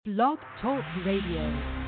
Blog Talk Radio.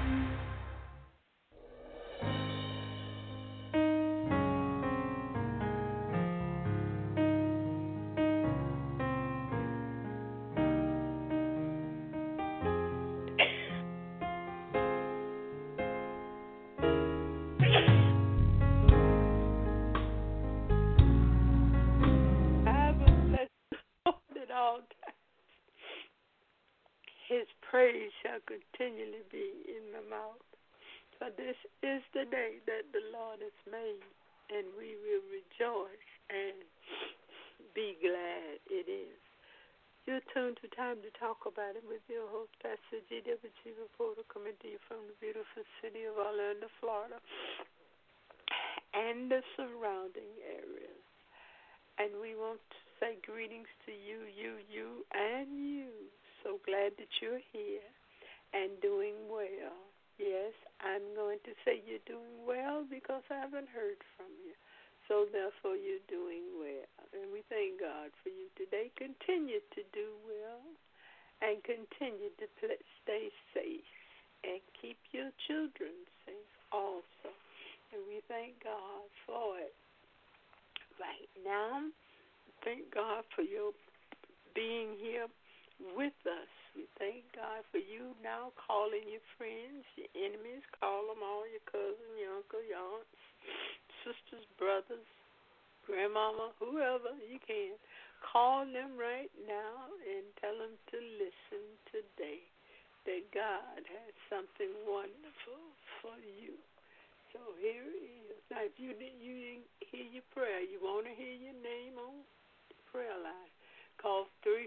His praise shall continually be in my mouth. For this is the day that the Lord has made, and we will rejoice and be glad it is. You're tuned to Time to Talk About It with your host, Pastor G.W.G. Reporter, coming to you from the beautiful city of Orlando, Florida, and the surrounding areas. And we want to say greetings to you, and you. So glad that you're here and doing well. Yes, I'm going to say you're doing well because I haven't heard from you. So therefore, you're doing well. And we thank God for you today. Continue to do well and continue to stay safe and keep your children safe also. And we thank God for it. Right now, thank God for your being here with us. We thank God for you now calling your friends, your enemies, call them all, your cousin, your uncle, your aunts, sisters, brothers, grandmama, whoever you can. Call them right now and tell them to listen today, that God has something wonderful for you. So here it is. Now, if you didn't hear your prayer, you want to hear your name on the prayer line, call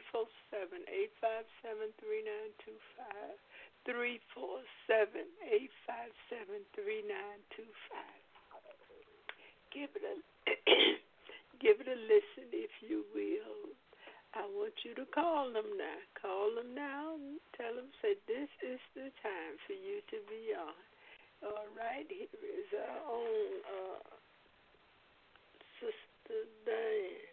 347-857-3925, 347-857-3925. Give it a give it a listen, if you will. I want you to call them now. Call them now and tell them, say, this is the time for you to be on. All right, here is our own Sister Diane.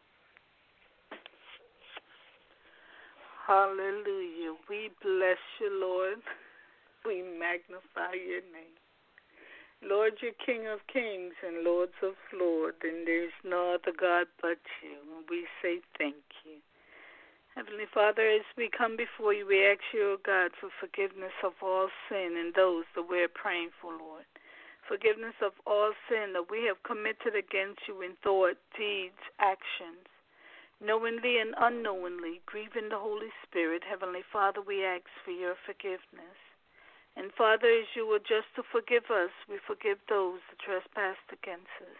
Hallelujah. We bless you, Lord. We magnify your name. Lord, you're King of kings and Lords of lords, and there's no other God but you. And we say thank you. Heavenly Father, as we come before you, we ask you, O God, for forgiveness of all sin and those that we're praying for, Lord. Forgiveness of all sin that we have committed against you in thought, deeds, actions, knowingly and unknowingly, grieving the Holy Spirit. Heavenly Father, we ask for your forgiveness. And Father, as you were just to forgive us, we forgive those that trespassed against us.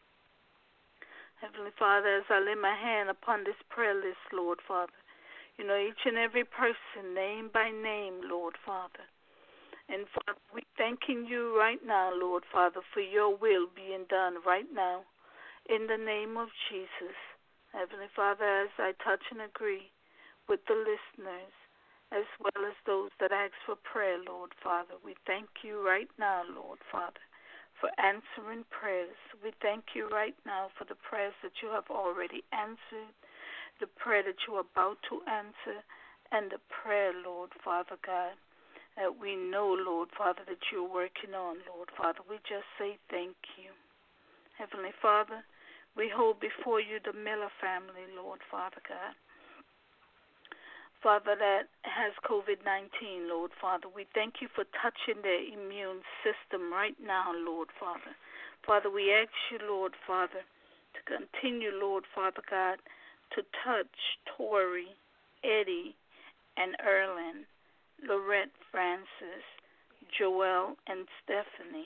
Heavenly Father, as I lay my hand upon this prayer list, Lord Father, you know each and every person, name by name, Lord Father. And Father, we're thanking you right now, Lord Father, for your will being done right now in the name of Jesus. Heavenly Father, as I touch and agree with the listeners, as well as those that ask for prayer, Lord Father, we thank you right now, Lord Father, for answering prayers. We thank you right now for the prayers that you have already answered, the prayer that you are about to answer, and the prayer, Lord Father God, that we know, Lord Father, that you're working on, Lord Father. We just say thank you. Heavenly Father, we hold before you the Miller family, Lord Father God. Father, that has COVID-19, Lord Father. We thank you for touching their immune system right now, Lord Father. Father, we ask you, Lord Father, to continue, Lord Father God, to touch Tori, Eddie, and Erlyn, Lorette Francis, Joelle, and Stephanie,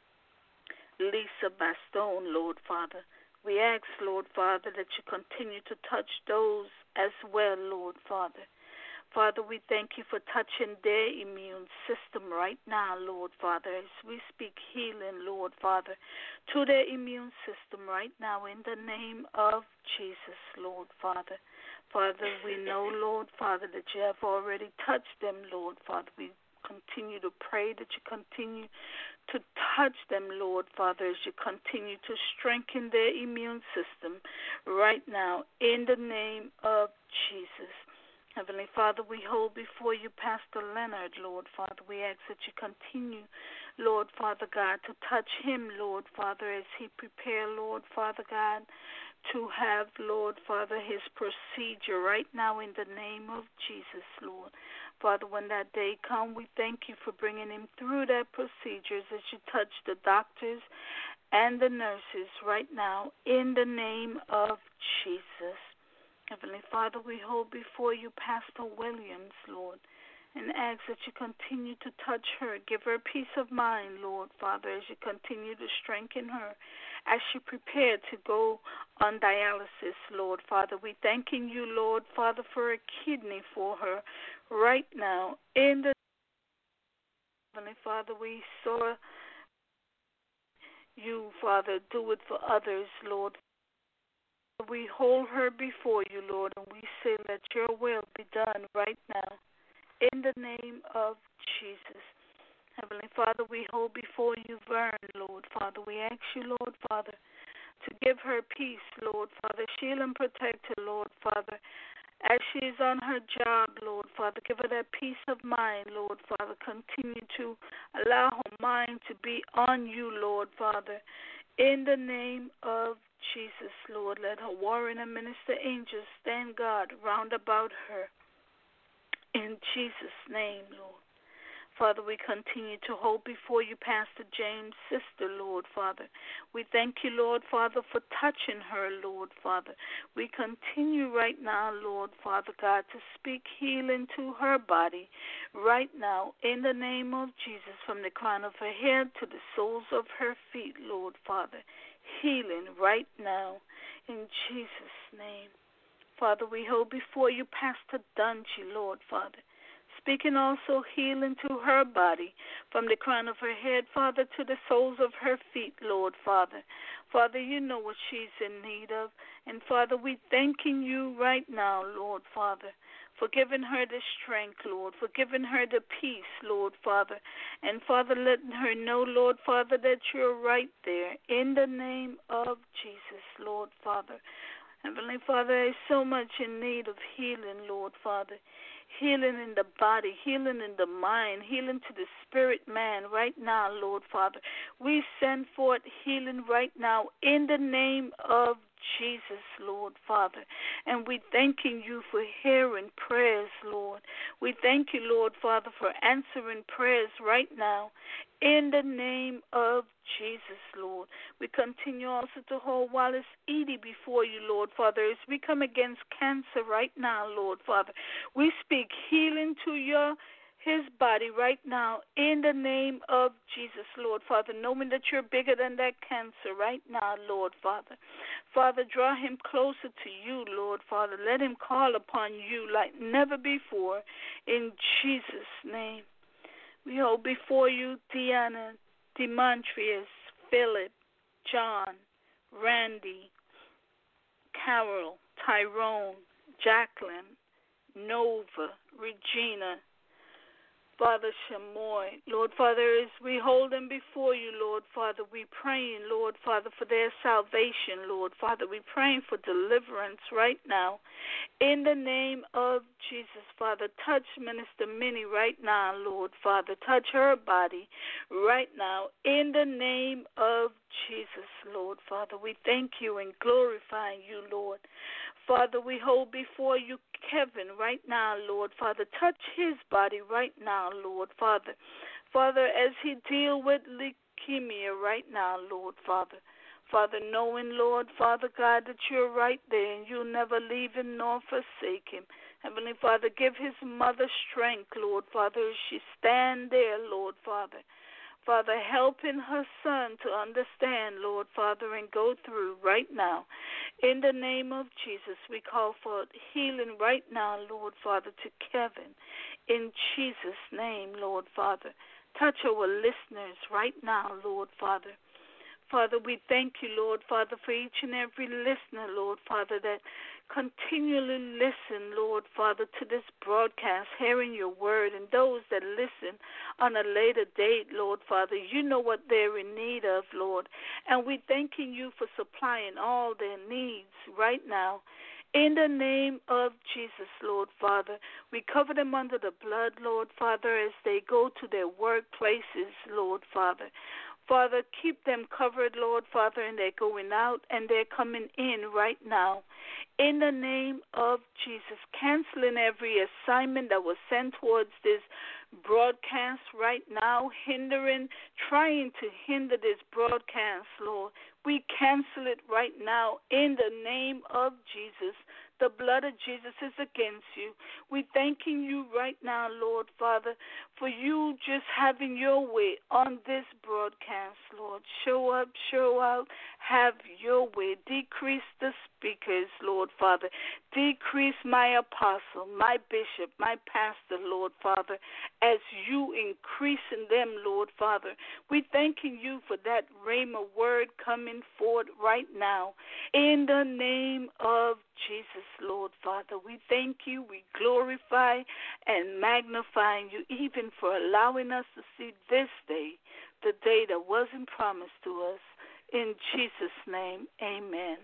Lisa Bastone, Lord Father. We ask, Lord Father, that you continue to touch those as well, Lord Father. Father, we thank you for touching their immune system right now, Lord Father, as we speak healing, Lord Father, to their immune system right now in the name of Jesus, Lord Father. Father, we know, Lord Father, that you have already touched them, Lord Father. We continue to pray that you continue to touch them, Lord Father, as you continue to strengthen their immune system right now in the name of Jesus. Heavenly Father, we hold before you Pastor Leonard, Lord Father. We ask that you continue, Lord Father God, to touch him, Lord Father, as he prepare, Lord Father God, to have, Lord Father, his procedure right now in the name of Jesus, Lord. Father, when that day comes, we thank you for bringing him through that procedure as you touch the doctors and the nurses right now in the name of Jesus. Heavenly Father, we hold before you Pastor Williams, Lord, and ask that you continue to touch her. Give her peace of mind, Lord Father, as you continue to strengthen her as she prepared to go on dialysis, Lord Father. We thanking you, Lord Father, for a kidney for her right now. In the Heavenly Father, we saw you, Father, do it for others, Lord. We hold her before you, Lord, and we say, let your will be done right now. In the name of Jesus. Heavenly Father, we hold before you Vern, Lord Father. We ask you, Lord Father, to give her peace, Lord Father. Shield and protect her, Lord Father. As she is on her job, Lord Father, give her that peace of mind, Lord Father. Continue to allow her mind to be on you, Lord Father. In the name of Jesus, Lord, let her warring and minister angels stand guard round about her. In Jesus' name, Lord. Father, we continue to hold before you Pastor James' sister, Lord Father. We thank you, Lord Father, for touching her, Lord Father. We continue right now, Lord Father God, to speak healing to her body right now in the name of Jesus, from the crown of her head to the soles of her feet, Lord Father. Healing right now in Jesus' name. Father, we hold before you Pastor Dungy, Lord Father, speaking also healing to her body from the crown of her head, Father, to the soles of her feet, Lord Father. Father, you know what she's in need of. And Father, we thanking you right now, Lord Father, for giving her the strength, Lord, for giving her the peace, Lord Father. And Father, letting her know, Lord Father, that you're right there in the name of Jesus, Lord Father. Heavenly Father, is so much in need of healing, Lord Father. Healing in the body, healing in the mind, healing to the spirit man right now, Lord Father. We send forth healing right now in the name of Jesus, Lord Father. And we thanking you for hearing prayers, Lord. We thank you, Lord Father, for answering prayers right now in the name of Jesus, Lord. We continue also to hold Wallace Edie before you, Lord Father, as we come against cancer right now, Lord Father. We speak healing to his body right now in the name of Jesus, Lord Father, knowing that you're bigger than that cancer right now, Lord Father. Father, draw him closer to you, Lord Father. Let him call upon you like never before in Jesus' name. We hold before you Deanna, Demontrius, Philip, John, Randy, Carol, Tyrone, Jacqueline, Nova, Regina, Father Shamoy, Lord Father, as we hold them before you, Lord Father, we praying, Lord Father, for their salvation, Lord Father. We praying for deliverance right now. In the name of Jesus, Father, touch Minister Minnie right now, Lord Father. Touch her body right now. In the name of Jesus, Lord Father, we thank you and glorify you, Lord. Father, we hold before you Kevin right now, Lord Father. Touch his body right now, Lord Father. Father, as he deal with leukemia right now, Lord Father. Father, knowing, Lord Father God, that you're right there and you'll never leave him nor forsake him. Heavenly Father, give his mother strength, Lord Father, as she stand there, Lord Father. Father, helping her son to understand, Lord Father, and go through right now. In the name of Jesus, we call for healing right now, Lord Father, to Kevin. In Jesus' name, Lord Father. Touch our listeners right now, Lord Father. Father, we thank you, Lord Father, for each and every listener, Lord Father, that continually listen, Lord Father, to this broadcast, hearing your word, and those that listen on a later date, Lord Father. You know what they're in need of, Lord, and we thanking you for supplying all their needs right now. In the name of Jesus, Lord Father, we cover them under the blood, Lord Father, as they go to their workplaces, Lord Father. Father, keep them covered, Lord Father, and they're going out and they're coming in right now. In the name of Jesus, canceling every assignment that was sent towards this broadcast right now, trying to hinder this broadcast, Lord. We cancel it right now in the name of Jesus. The blood of Jesus is against you. We're thanking you right now, Lord Father, for you just having your way on this broadcast, Lord. Show up, show out, have your way. Decrease the speakers, Lord Father. Decrease my apostle, my bishop, my pastor, Lord Father, as you increase in them, Lord Father. We're thanking you for that rhema word coming forward right now. In the name of Jesus, Lord Father, we thank you, we glorify and magnify you even for allowing us to see this day, the day that wasn't promised to us. In Jesus' name, amen.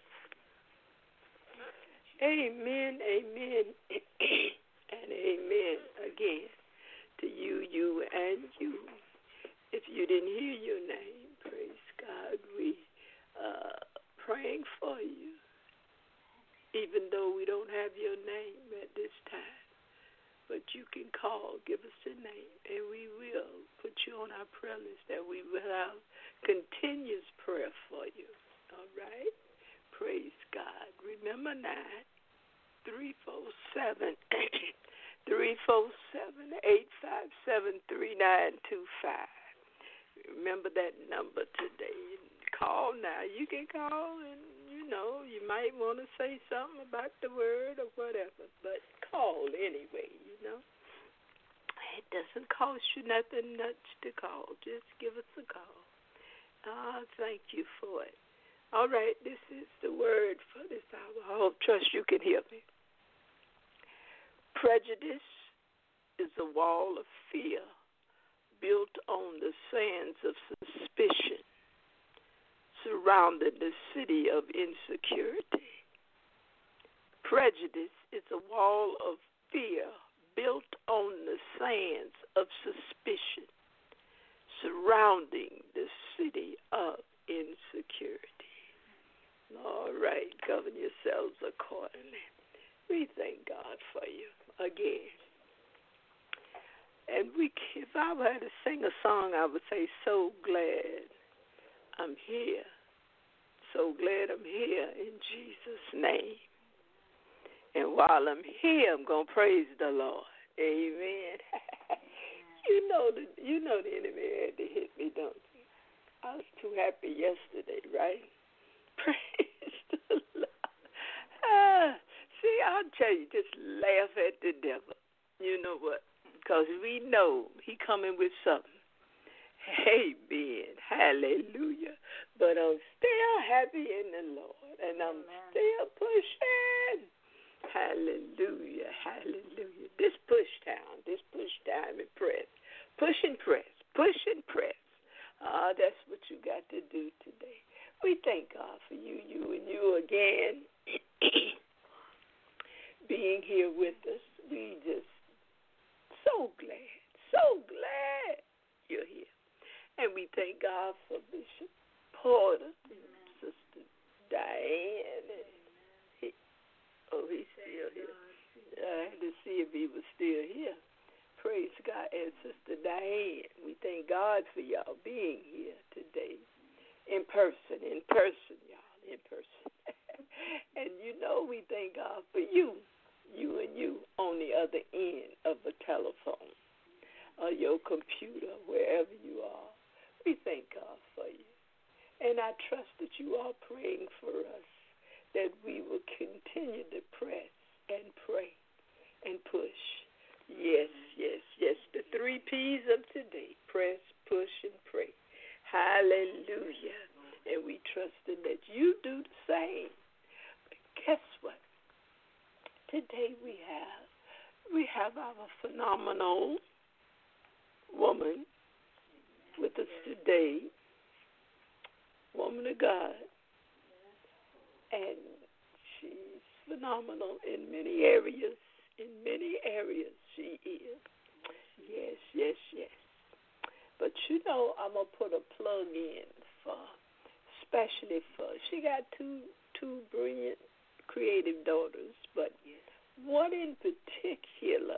Amen, amen, and amen again to you, you, and you. If you didn't hear your name, praise God, we praying for you, even though we don't have your name at this time. But you can call, give us a name, and we will put you on our prayer list, that we will have continuous prayer for you. All right? Praise God. Remember 347 857-3925. Remember that number today. Call now. You can call, and you might want to say something about the word or whatever, but call anyway, It doesn't cost you nothing much to call. Just give us a call. Thank you for it. All right, this is the word for this hour. I hope, trust you can hear me. Prejudice is a wall of fear built on the sands of suspicion, surrounding the city of insecurity. Prejudice is a wall of fear built on the sands of suspicion, surrounding the city of insecurity. All right, govern yourselves accordingly. We thank God for you again. And if I were to sing a song, I would say, so glad I'm here. So glad I'm here in Jesus' name. And while I'm here, I'm going to praise the Lord. Amen. You know the enemy had to hit me, don't you? I was too happy yesterday, right? Praise the Lord. See, I'll tell you, just laugh at the devil. You know what? Because we know he coming with something. Amen. Hallelujah. But I'm still happy in the Lord, and I'm still pushing. Hallelujah. Hallelujah. This push time and press. Push and press. Push and press. That's what you got to do today. We thank God for you and you again being here with us. We just so glad you're here. And we thank God for Bishop Porter and Sister Diane. And he's still here. I had to see if he was still here. Praise God. And Sister Diane, we thank God for y'all being here today. In person, y'all, in person. And we thank God for you and you on the other end of a telephone or your computer, wherever you are. We thank God for you. And I trust that you are praying for us, that we will continue to press and pray and push. Yes. The 3 P's of today: press, push, and pray. Hallelujah. And we trust that you do the same. But guess what? Today we have our phenomenal woman with us today, woman of God, and she's phenomenal in many areas. In many areas, she is. Yes, yes, yes. But you know, I'm gonna put a plug in for, especially for. She got two brilliant, creative daughters, but one in particular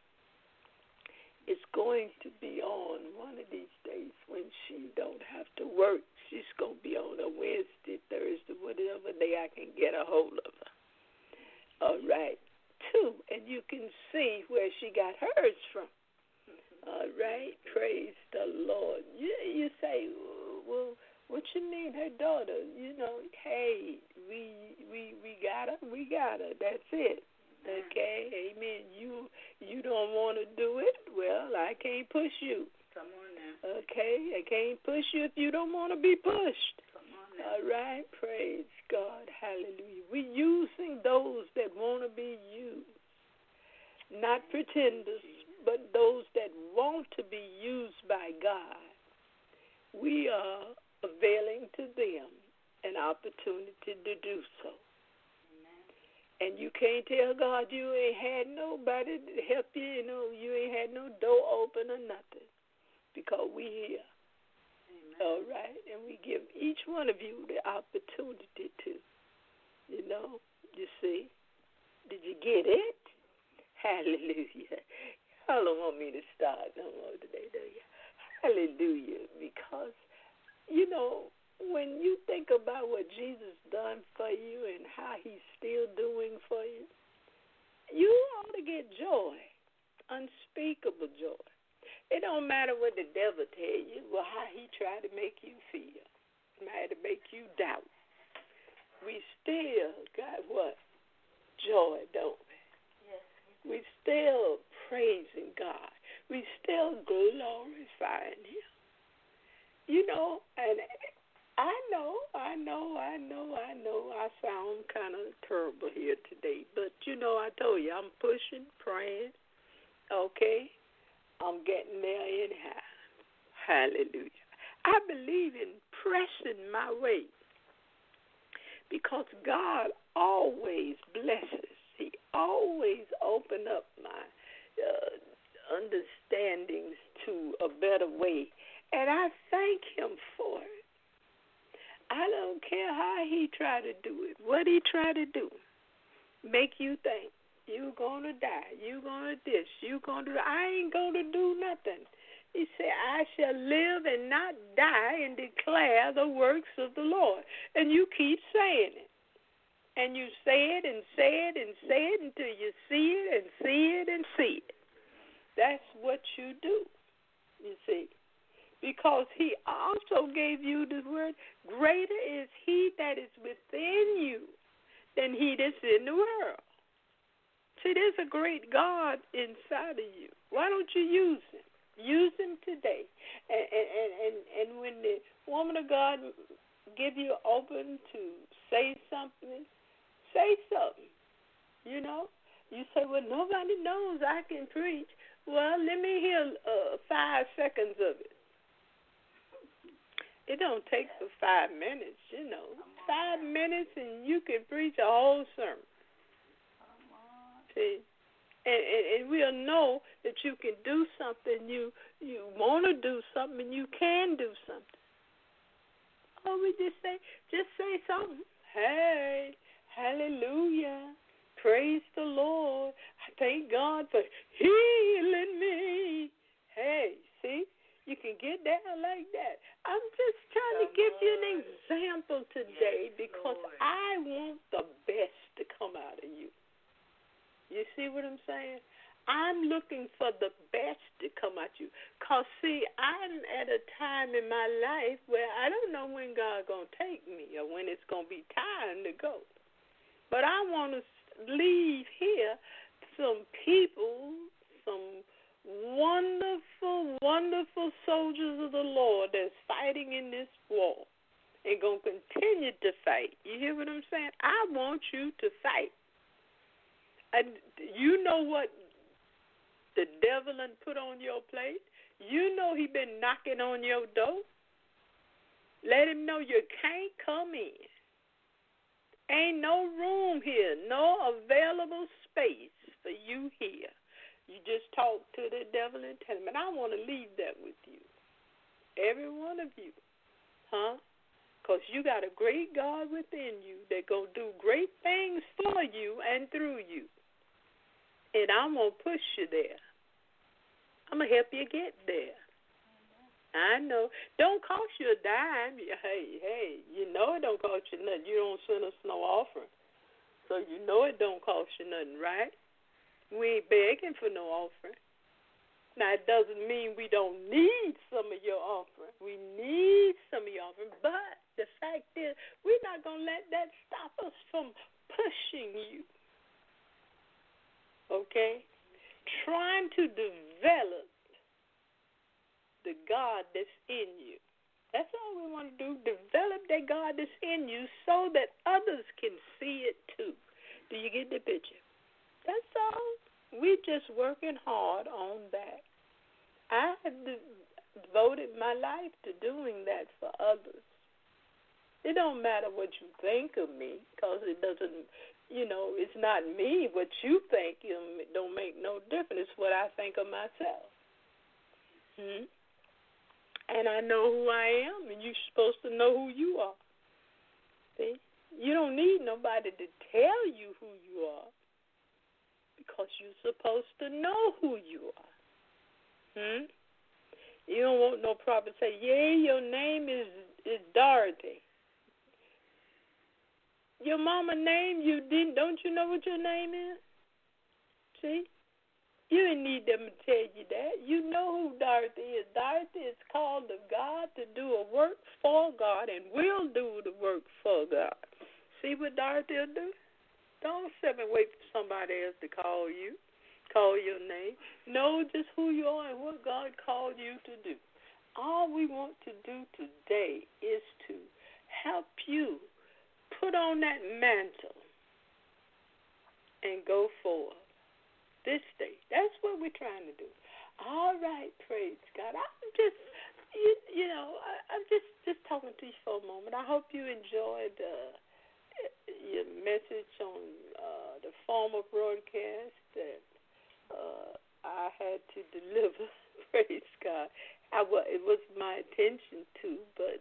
is going to be on one of these days when she don't have to work. She's going to be on a Wednesday, Thursday, whatever day I can get a hold of her. All right. Two, and you can see where she got hers from. All right. Praise the Lord. You say, well, what you mean, her daughter? You know, hey, we got her. We got her. That's it. Okay, amen. You don't want to do it? Well, I can't push you. Come on now. Okay, I can't push you if you don't want to be pushed. Come on now. All right, praise God, hallelujah. We're using those that want to be used, not pretenders, but those that want to be used by God. We are availing to them an opportunity to do so. And you can't tell God you ain't had nobody to help you, you ain't had no door open or nothing, because we here. Amen. All right? And we give each one of you the opportunity to, you see. Did you get it? Hallelujah. Y'all don't want me to start no more today, do you? Hallelujah. Because, when you think about what Jesus done for you and how he's still doing for you, you ought to get joy, unspeakable joy. It don't matter what the devil tell you, or how he try to make you feel. It might make you doubt. We still got what? Joy, don't we? Yes. We still praising God. We still glorifying him. And I know. I sound kind of terrible here today, but I told you I'm pushing, praying. Okay, I'm getting there anyhow. Hallelujah. I believe in pressing my way because God always blesses. He always open up my understandings to a better way, and I thank him for it. I don't care how he try to do it, what he try to do. Make you think you're going to die, you're going to this, you're going to I ain't going to do nothing. He said, I shall live and not die and declare the works of the Lord. And you keep saying it. And you say it and say it and say it until you see it and see it and see it. That's what you do, you see. Because he also gave you the word, greater is he that is within you than he that's in the world. See, there's a great God inside of you. Why don't you use him? Use him today. And when the woman of God give you open to say something, say something. You say, well, nobody knows I can preach. Well, let me hear 5 seconds of it. It don't take but 5 minutes, 5 minutes and you can preach a whole sermon. See? And we'll know that you can do something, you want to do something, and you can do something. Oh, we just say something. Hey, hallelujah. Praise the Lord. I thank God for healing me. Hey, see? You can get down like that. I'm just trying to give you an example today because I want the best to come out of you. You see what I'm saying? I'm looking for the best to come out of you. Because, see, I'm at a time in my life where I don't know when God's going to take me or when it's going to be time to go. But I want to leave here some people, some wonderful, wonderful soldiers of the Lord that's fighting in this war and going to continue to fight. You hear what I'm saying? I want you to fight. And you know what the devil done put on your plate? You know he been knocking on your door. Let him know you can't come in. Ain't no room here, no available space for you here. You just talk to the devil and tell him, and I want to leave that with you. Every one of you. Huh? Because you got a great God within you that going to do great things for you and through you. And I'm going to push you there. I'm going to help you get there. I know. Don't cost you a dime. Hey, you know it don't cost you nothing. You don't send us no offering. So you know it don't cost you nothing, right? We ain't begging for no offering. Now, it doesn't mean we don't need some of your offering. We need some of your offering. But the fact is, we're not going to let that stop us from pushing you. Okay? Trying to develop the God that's in you. That's all we want to do. Develop that God that's in you so that others can see it too. Do you get the picture? That's all. We're just working hard on that. I have devoted my life to doing that for others. It don't matter what you think of me, because it doesn't, it's not me. What you think don't make no difference. It's what I think of myself. And I know who I am, and you're supposed to know who you are. See? You don't need nobody to tell you who you are, because you're supposed to know who you are. You don't want no prophet to say, yeah, your name is Dorothy. Your mama named you, don't you know what your name is? See? You didn't need them to tell you that. You know who Dorothy is. Dorothy is called of God to do a work for God and will do the work for God. See what Dorothy will do? Don't sit and wait for somebody else to call your name. Know just who you are and what God called you to do. All we want to do today is to help you put on that mantle and go forward. This day. That's what we're trying to do. All right, praise God. I'm just, I'm just talking to you for a moment. I hope you enjoyed your message on the former broadcast that I had to deliver. Praise God. It was my intention to, but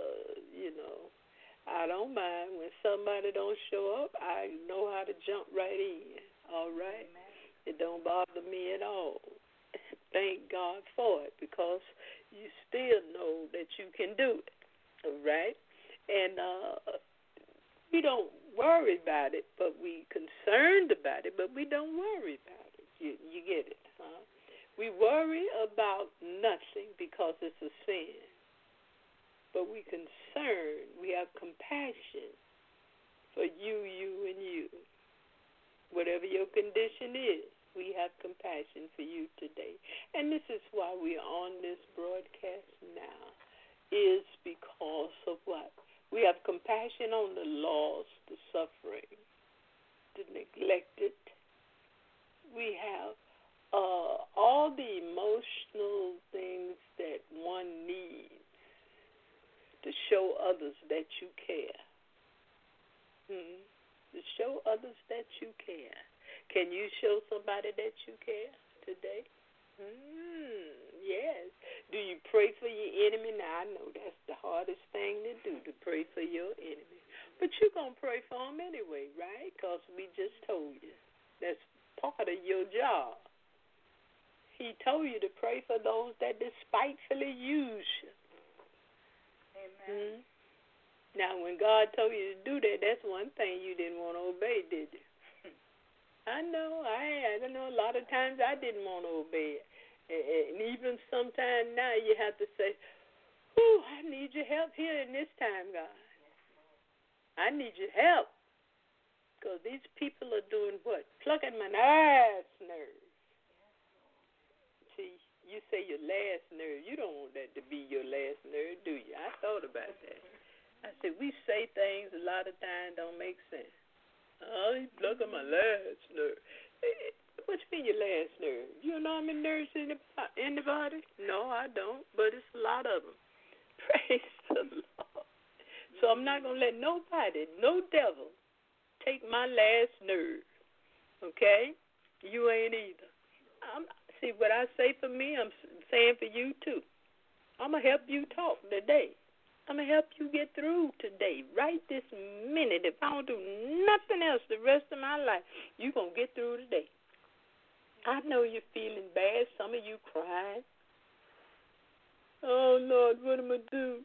I don't mind when somebody don't show up. I know how to jump right in. All right. Amen. It don't bother me at all. Thank God for it, because you still know that you can do it, all right? And we don't worry about it, but we concerned about it, but we don't worry about it. You get it, huh? We worry about nothing because it's a sin, but we concerned, we have compassion for you, and you. Whatever your condition is, we have compassion for you today. And this is why we are on this broadcast now, is because of what? We have compassion on the lost, the suffering, the neglected. We have all the emotional things that one needs to show others that you care. To show others that you care. Can you show somebody that you care today? Yes. Do you pray for your enemy? Now, I know that's the hardest thing to do, to pray for your enemy. But you're going to pray for them anyway, right? Because we just told you. That's part of your job. He told you to pray for those that despitefully use you. Amen. Now, when God told you to do that, that's one thing you didn't want to obey, did you? I know a lot of times I didn't want to obey it. And even sometimes now you have to say, I need your help here in this time, God. I need your help. Because these people are doing what? Plucking my last nerve. See, you say your last nerve. You don't want that to be your last nerve, do you? I thought about that. I said, we say things a lot of times don't make sense. Oh, he's plucking my last nerve. What you mean your last nerve? You know how many nerves in the body? No, I don't, but it's a lot of them. Praise the Lord. So I'm not going to let nobody, no devil, take my last nerve. Okay? You ain't either. See, what I say for me, I'm saying for you too. I'm going to help you talk today. I'm going to help you get through today, right this minute. If I don't do nothing else the rest of my life, you're going to get through today. I know you're feeling bad. Some of you crying. Oh, Lord, what am I going to do?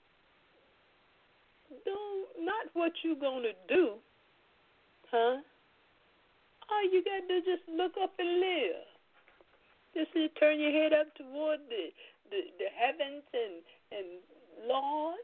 Not what you going to do, huh? All you got to do is just look up and live. Just turn your head up toward the heavens and Lord,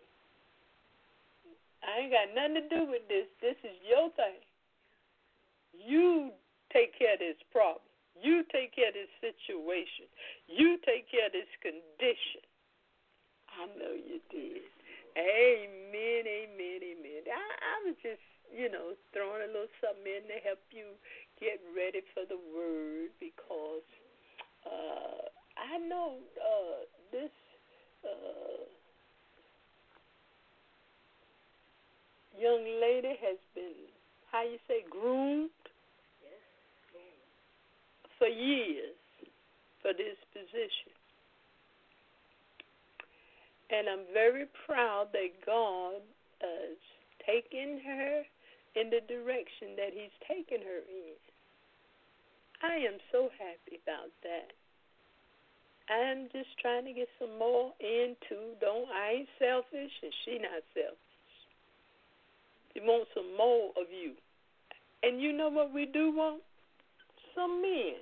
I ain't got nothing to do with this. This is your thing. You take care of this problem. You take care of this situation. You take care of this condition. I know you did. Amen, amen, amen. I was just, throwing a little something in to help you get ready for the word because I know this young lady has been, groomed for years for this position. And I'm very proud that God has taken her in the direction that He's taken her in. I am so happy about that. I'm just trying to get some more into, I ain't selfish and she not selfish. He wants some more of you. And you know what we do want? Some men.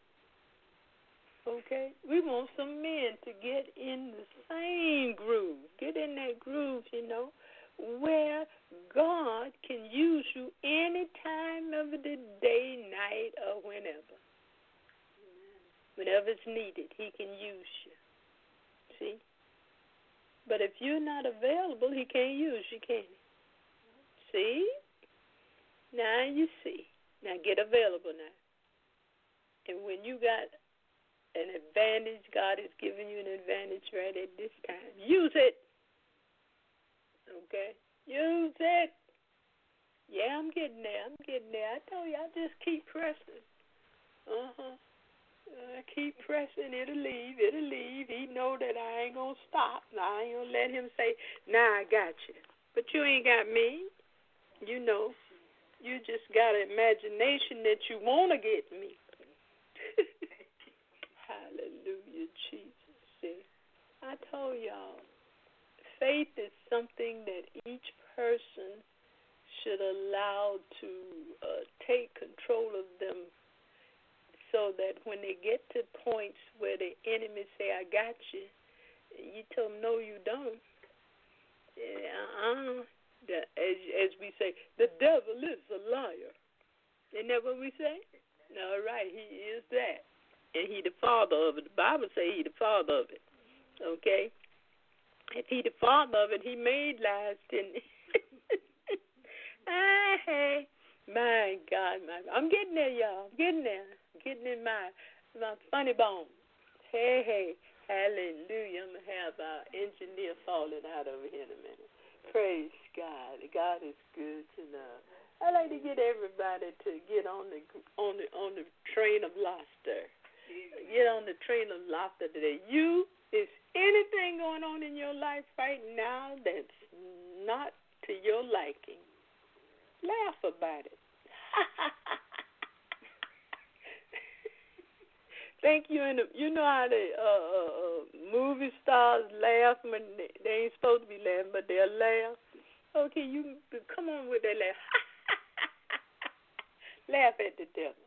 Okay? We want some men to get in the same groove. Get in that groove, where God can use you any time of the day, night, or whenever. Whenever it's needed, He can use you. See? But if you're not available, He can't use you, can He? See? Now you see. Now get available now. And when you got an advantage, God is giving you an advantage right at this time. Use it. Okay? Use it. Yeah, I'm getting there. I told you, I just keep pressing. Keep pressing. It'll leave. He know that I ain't going to stop. I ain't going to let him say, nah, I got you. But you ain't got me. You just got an imagination that you want to get me. Hallelujah, Jesus. See, I told y'all, faith is something that each person should allow to take control of them so that when they get to points where the enemy say, I got you, you tell them, no, you don't. As we say, the devil is a liar. Isn't that what we say? All right, he is that. And he the father of it. The Bible say he the father of it. Okay? If he the father of it, he made lies, didn't he? Hey, my God. I'm getting there, y'all. I'm getting there. I'm getting in my funny bone. Hey, hallelujah. I'm going to have our engineer falling out over here in a minute. Praise God. God is good to know. I like to get everybody to get on the train of laughter. Get on the train of laughter today. Is anything going on in your life right now that's not to your liking? Laugh about it. Thank you. You know how the movie stars laugh when they ain't supposed to be laughing, but they'll laugh. Okay, you come on with that laugh. Laugh at the devil.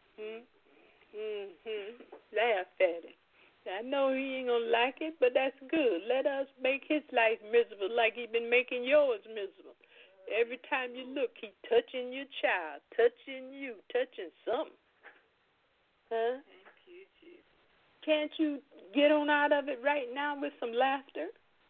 Laugh at it. I know he ain't gonna like it, but that's good. Let us make his life miserable like he been making yours miserable. Every time you look, he touching your child, touching you, touching something. Huh? Can't you get on out of it right now with some laughter?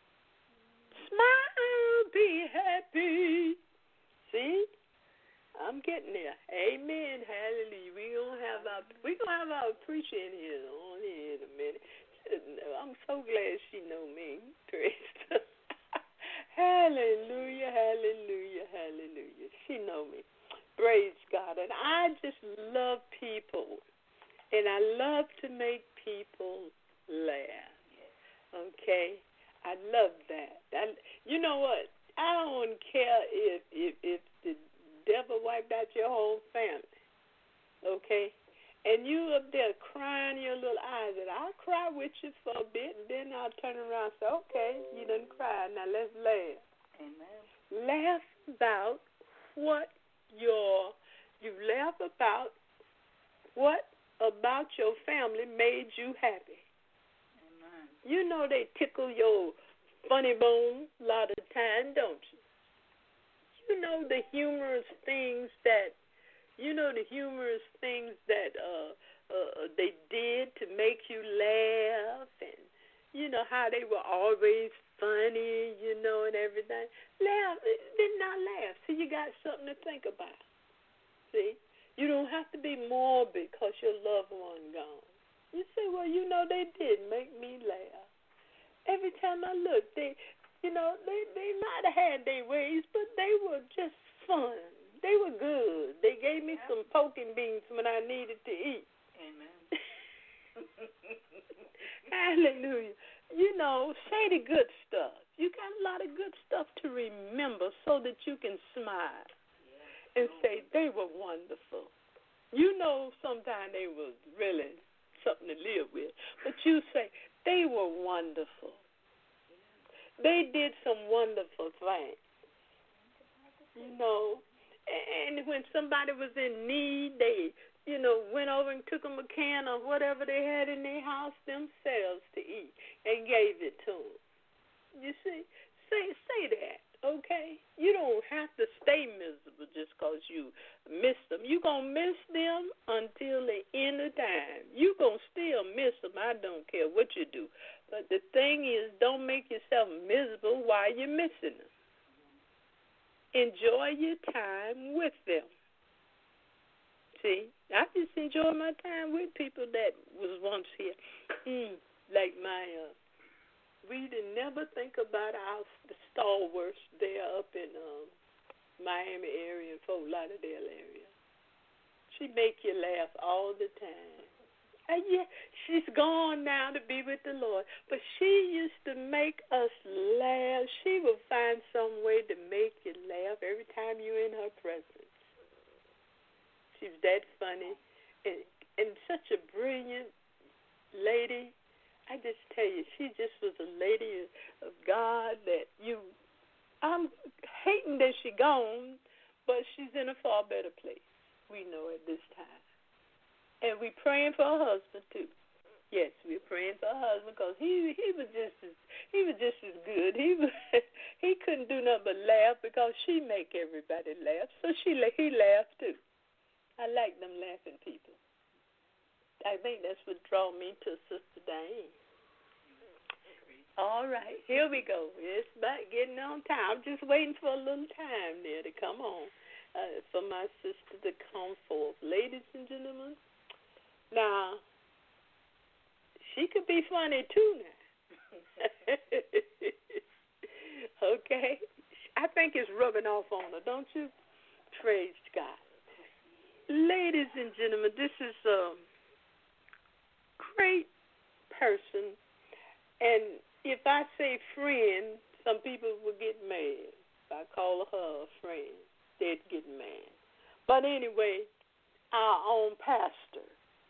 Smile, be happy. See? I'm getting there. Amen. Hallelujah. We're gonna have our preacher in here in a minute. I'm so glad she know me. Praise God. Hallelujah, hallelujah, hallelujah. She know me. Praise God. And I just love people. And I love to make people laugh. Okay? I love that. You know what? I don't care if the devil wiped out your whole family. Okay? And you up there crying your little eyes, and I'll cry with you for a bit, and then I'll turn around and say, okay, you done cried, now let's laugh. Amen. Laugh about you laugh about what about your family made you happy. Amen. You know they tickle your funny bone a lot of the time, don't you? You know the humorous things that they did to make you laugh, and you know how they were always funny, and everything. Laugh, then not laugh. See, you got something to think about. See, you don't have to be morbid because your loved one gone. You say, well, they did make me laugh. Every time I look, they might have had their ways, but they were just fun. They were good. They gave me some pork and beans when I needed to eat. Amen. Hallelujah. Say the good stuff. You got a lot of good stuff to remember so that you can smile and say they were wonderful. Sometimes they was really something to live with, but you say they were wonderful. They did some wonderful things. And when somebody was in need, they, went over and took them a can of whatever they had in their house themselves to eat and gave it to them. You see? Say that, okay? You don't have to stay miserable just because you miss them. You're going to miss them until the end of time. You're going to still miss them. I don't care what you do. But the thing is, don't make yourself miserable while you're missing them. Enjoy your time with them. See, I just enjoy my time with people that was once here. Like we didn't never think about the stalwarts there up in Miami area, Fort Lauderdale area. She make you laugh all the time. And yeah, she's gone now to be with the Lord. But she used to make us laugh. She would find some way to make you laugh every time you're in her presence. She's that funny and such a brilliant lady. I just tell you, she just was a lady of God that I'm hating that she gone, but she's in a far better place. We know at this time. And we're praying for her husband too. Yes, we're praying for her husband because he was just as good. He couldn't do nothing but laugh because she make everybody laugh. So he laughed too. I like them laughing people. I think that's what drew me to Sister Diane. All right, here we go. It's about getting on time. I'm just waiting for a little time there to come on for my sister to come forth. Ladies and gentlemen, now, she could be funny too now. Okay? I think it's rubbing off on her, don't you? Praise God. Ladies and gentlemen, this is a great person. And if I say friend, some people will get mad. If I call her a friend, they'd get mad. But anyway, our own pastor.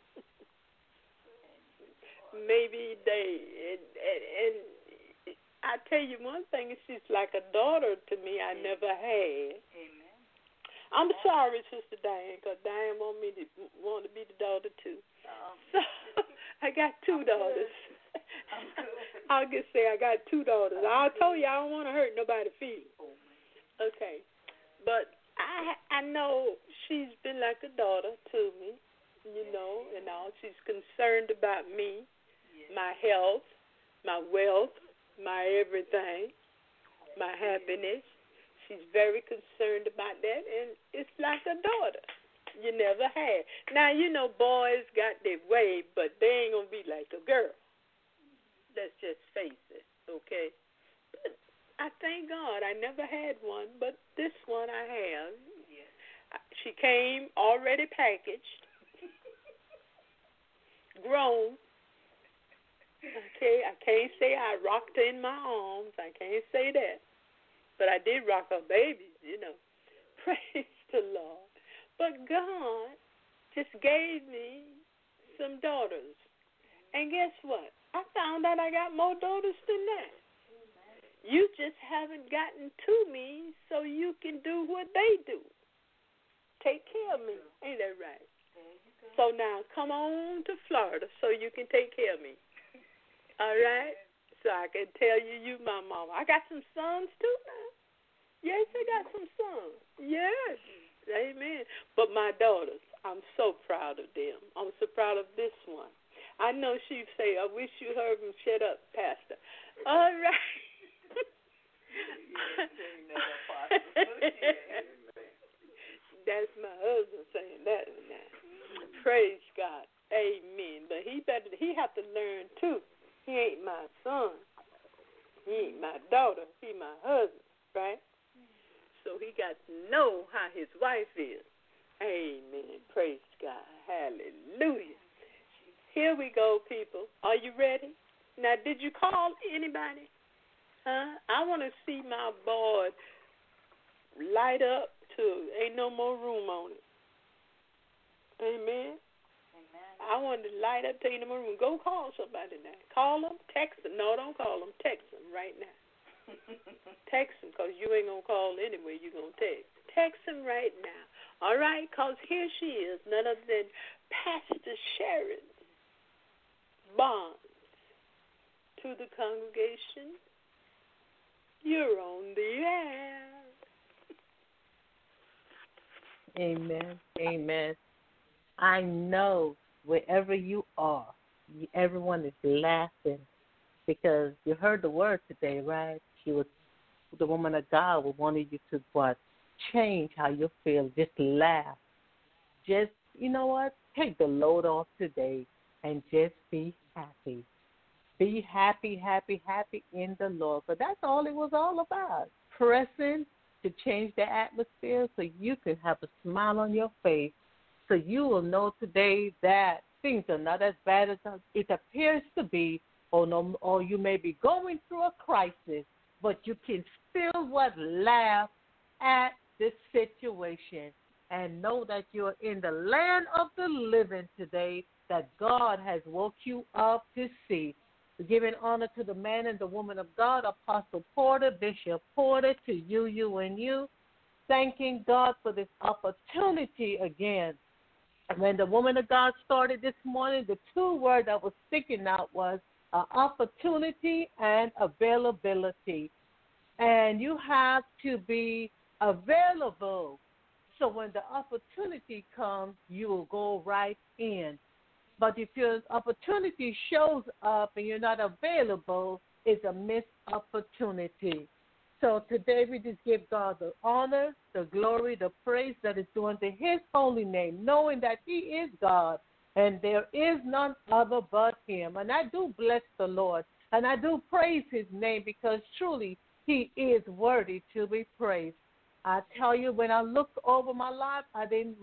Maybe and I tell you one thing, she's like a daughter to me I never had. Amen. I'm sorry, Sister Diane, because Diane want to be the daughter too. So I got two daughters. I'll just say I got two daughters. I told you I don't want to hurt nobody's feelings. Okay, but I know she's been like a daughter to me, and all. She's concerned about me, my health, my wealth, my everything, my happiness. She's very concerned about that, and it's like a daughter you never had. Now, boys got their way, but they ain't going to be like a girl. Let's just face it, okay? But I thank God I never had one, but this one I have. she came already packaged, grown. Okay, I can't say I rocked her in my arms. I can't say that. But I did rock her babies, Praise the Lord. But God just gave me some daughters. And guess what? I found out I got more daughters than that. You just haven't gotten to me so you can do what they do. Take care of me. Ain't that right? So now come on to Florida so you can take care of me. All right? So I can tell you my mama. I got some sons too now. Yes, I got some sons. Yes. Amen. But my daughters, I'm so proud of them. I'm so proud of this one. I know she'd say, I wish you heard him. Shut up, Pastor. All right. That's my husband saying that now. Praise God. Amen. But he have to learn too. He ain't my son. He ain't my daughter. He my husband, right? So he got to know how his wife is. Amen. Praise God. Hallelujah. Here we go, people. Are you ready? Now, did you call anybody? Huh? I want to see my board light up to ain't no more room on it. Amen. I want to light up to ain't no more room. Go call somebody now. Call them, text them. No, don't call them. Text them right now. Text them because you ain't going to call anyway. You're going to text. Text them right now. All right? Because here she is, none other than Pastor Sharon Bonds. To the congregation, you're on the air. Amen. Amen. I know wherever you are, everyone is laughing because you heard the word today, right? The woman of God wanted you to change how you feel. Just laugh. Just, you know what? Take the load off today and just be happy. Be happy, happy, happy in the Lord. But that's all it was all about. Pressing to change the atmosphere so you can have a smile on your face. So you will know today that things are not as bad as it appears to be, or you may be going through a crisis, but you can still laugh at this situation and know that you're in the land of the living today, that God has woke you up to see. Giving honor to the man and the woman of God, Apostle Porter, Bishop Porter, to you and you. Thanking God for this opportunity again. When the woman of God started this morning, the two words that was sticking out was opportunity and availability. And you have to be available. So when the opportunity comes, you will go right in. But if your opportunity shows up and you're not available, it's a missed opportunity. So today we just give God the honor, the glory, the praise that is due unto his holy name, knowing that he is God and there is none other but him. And I do bless the Lord and I do praise his name because truly he is worthy to be praised. I tell you, when I looked over my life, I did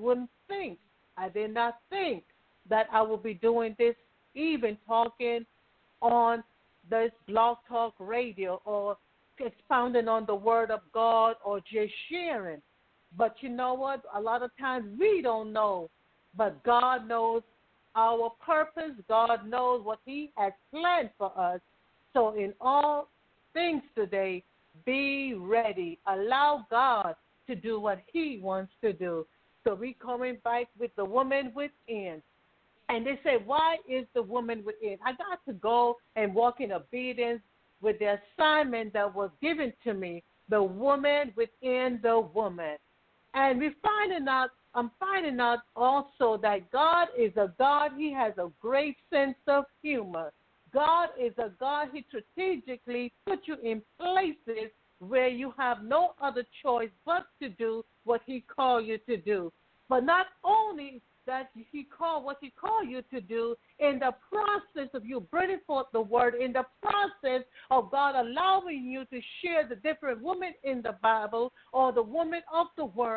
not think that I will be doing this, even talking on this Blog Talk Radio or expounding on the Word of God or just sharing. But you know what? A lot of times we don't know, but God knows our purpose. God knows what he has planned for us. So in all things today, be ready. Allow God to do what he wants to do. So we coming back with the woman within. And they say, why is the woman within? I got to go and walk in obedience with the assignment that was given to me, the woman within the woman. And I'm finding out also that God is a God, he has a great sense of humor. God is a God, he strategically put you in places where you have no other choice but to do what he called you to do. But not only that what he called you to do, in the process of you bringing forth the word, in the process of God allowing you to share the different women in the Bible or the women of the world,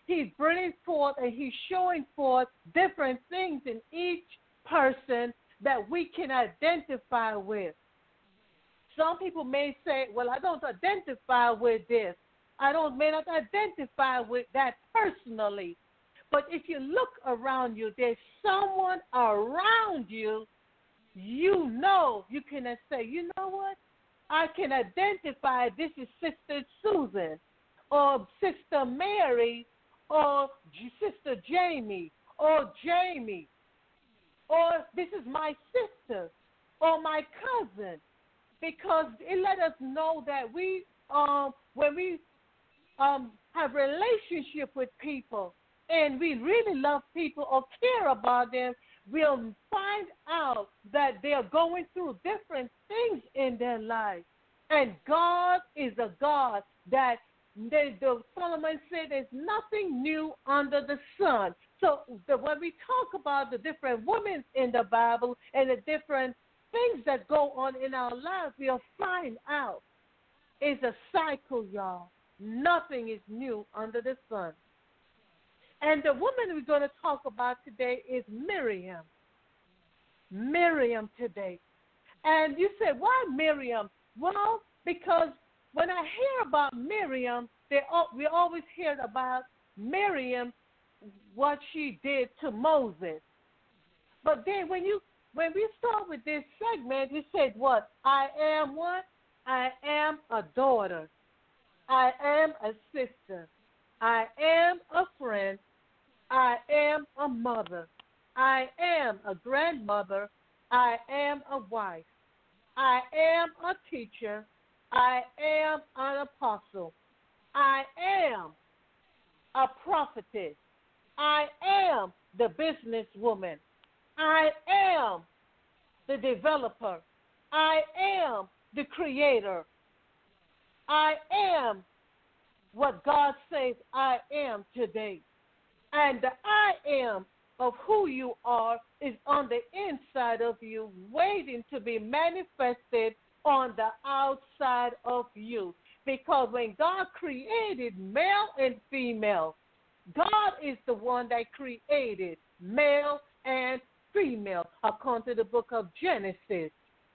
He's bringing forth and he's showing forth different things in each person that we can identify with. Some people may say, well, I don't identify with this. May not identify with that personally. But if you look around you, there's someone around you, you know, you can say, you know what? I can identify this is Sister Susan or Sister Mary or Sister Jamie or Jamie, or this is my sister or my cousin, because it let us know that we, when we have relationship with people and we really love people or care about them, we'll find out that they're going through different things in their life. And God is a God that Solomon said there's nothing new under the sun. So when we talk about the different women in the Bible and the different things that go on in our lives, we'll find out it's a cycle, y'all. Nothing is new under the sun. And the woman we're going to talk about today is Miriam. Miriam today. And you say, why Miriam? Well, because when I hear about Miriam, we always hear about Miriam, what she did to Moses. But then when we start with this segment, we said what? I am what? I am a daughter. I am a sister. I am a friend. I am a mother. I am a grandmother. I am a wife. I am a teacher. I am an apostle. I am a prophetess. I am the businesswoman. I am the developer. I am the creator. I am what God says I am today. And the I am of who you are is on the inside of you, waiting to be manifested on the outside of you. Because when God created male and female, God is the one that created male and female, according to the book of Genesis.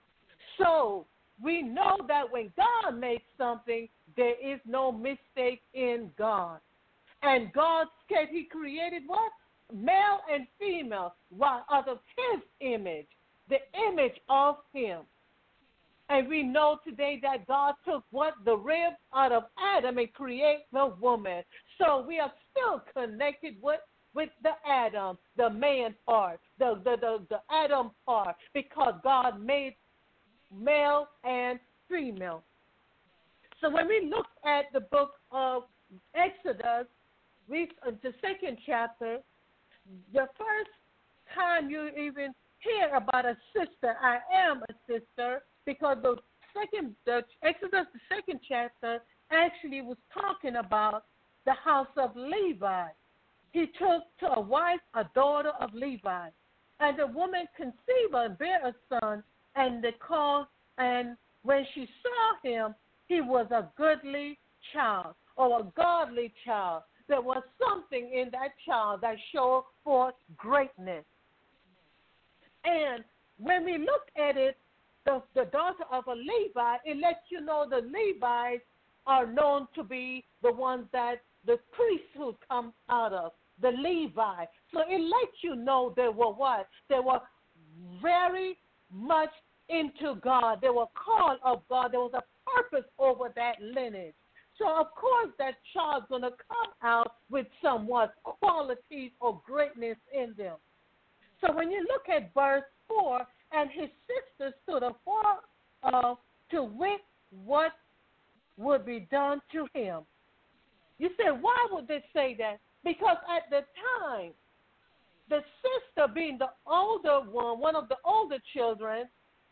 So we know that when God makes something, there is no mistake in God. And God said he created what? Male and female, out of his image, the image of him. And we know today that God took what? The rib out of Adam and create the woman. So we are still connected with the Adam, the man part, the Adam part, because God made male and female. So when we look at the book of Exodus, the second chapter, the first time you even hear about a sister, I am a sister, because the Exodus, the second chapter, actually was talking about the house of Levi. He took to a wife a daughter of Levi, and the woman conceived and bare a son, and when she saw him, he was a goodly child or a godly child. There was something in that child that showed forth greatness. And when we look at it, the daughter of a Levi, it lets you know the Levites are known to be the ones that the priesthood comes out of, the Levi. So it lets you know they were what? They were very much into God. They were called of God. There was a purpose over that lineage. So, of course, that child's going to come out with somewhat qualities or greatness in them. So when you look at verse 4, and his sister stood afar to wit what would be done to him. You say, why would they say that? Because at the time, the sister being the older one of the older children,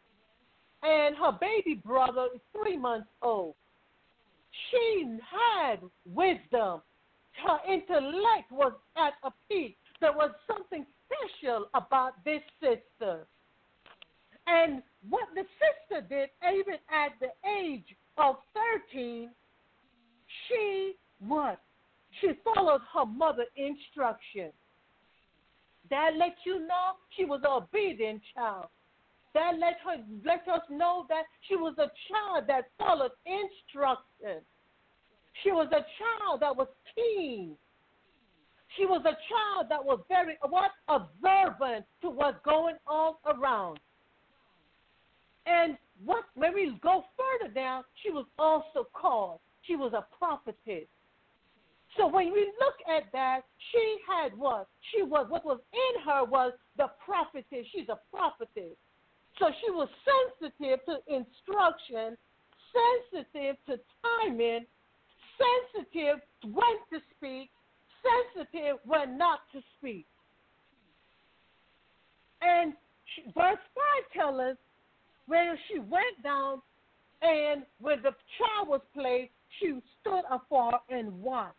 and her baby brother is 3 months old. She had wisdom. Her intellect was at a peak. There was something special about this sister. And what the sister did, even at the age of 13, she She followed her mother's instruction. That let you know she was an obedient child. That let us know that she was a child that followed instruction. She was a child that was keen. She was a child that was very observant to what's going on around. And when we go further down, she was also called. She was a prophetess. So when we look at that, she had what? What was in her was the prophetess. She's a prophetess. So she was sensitive to instruction, sensitive to timing, sensitive when to speak, sensitive when not to speak. And verse 5 tells us when she went down and when the child was placed, she stood afar and watched.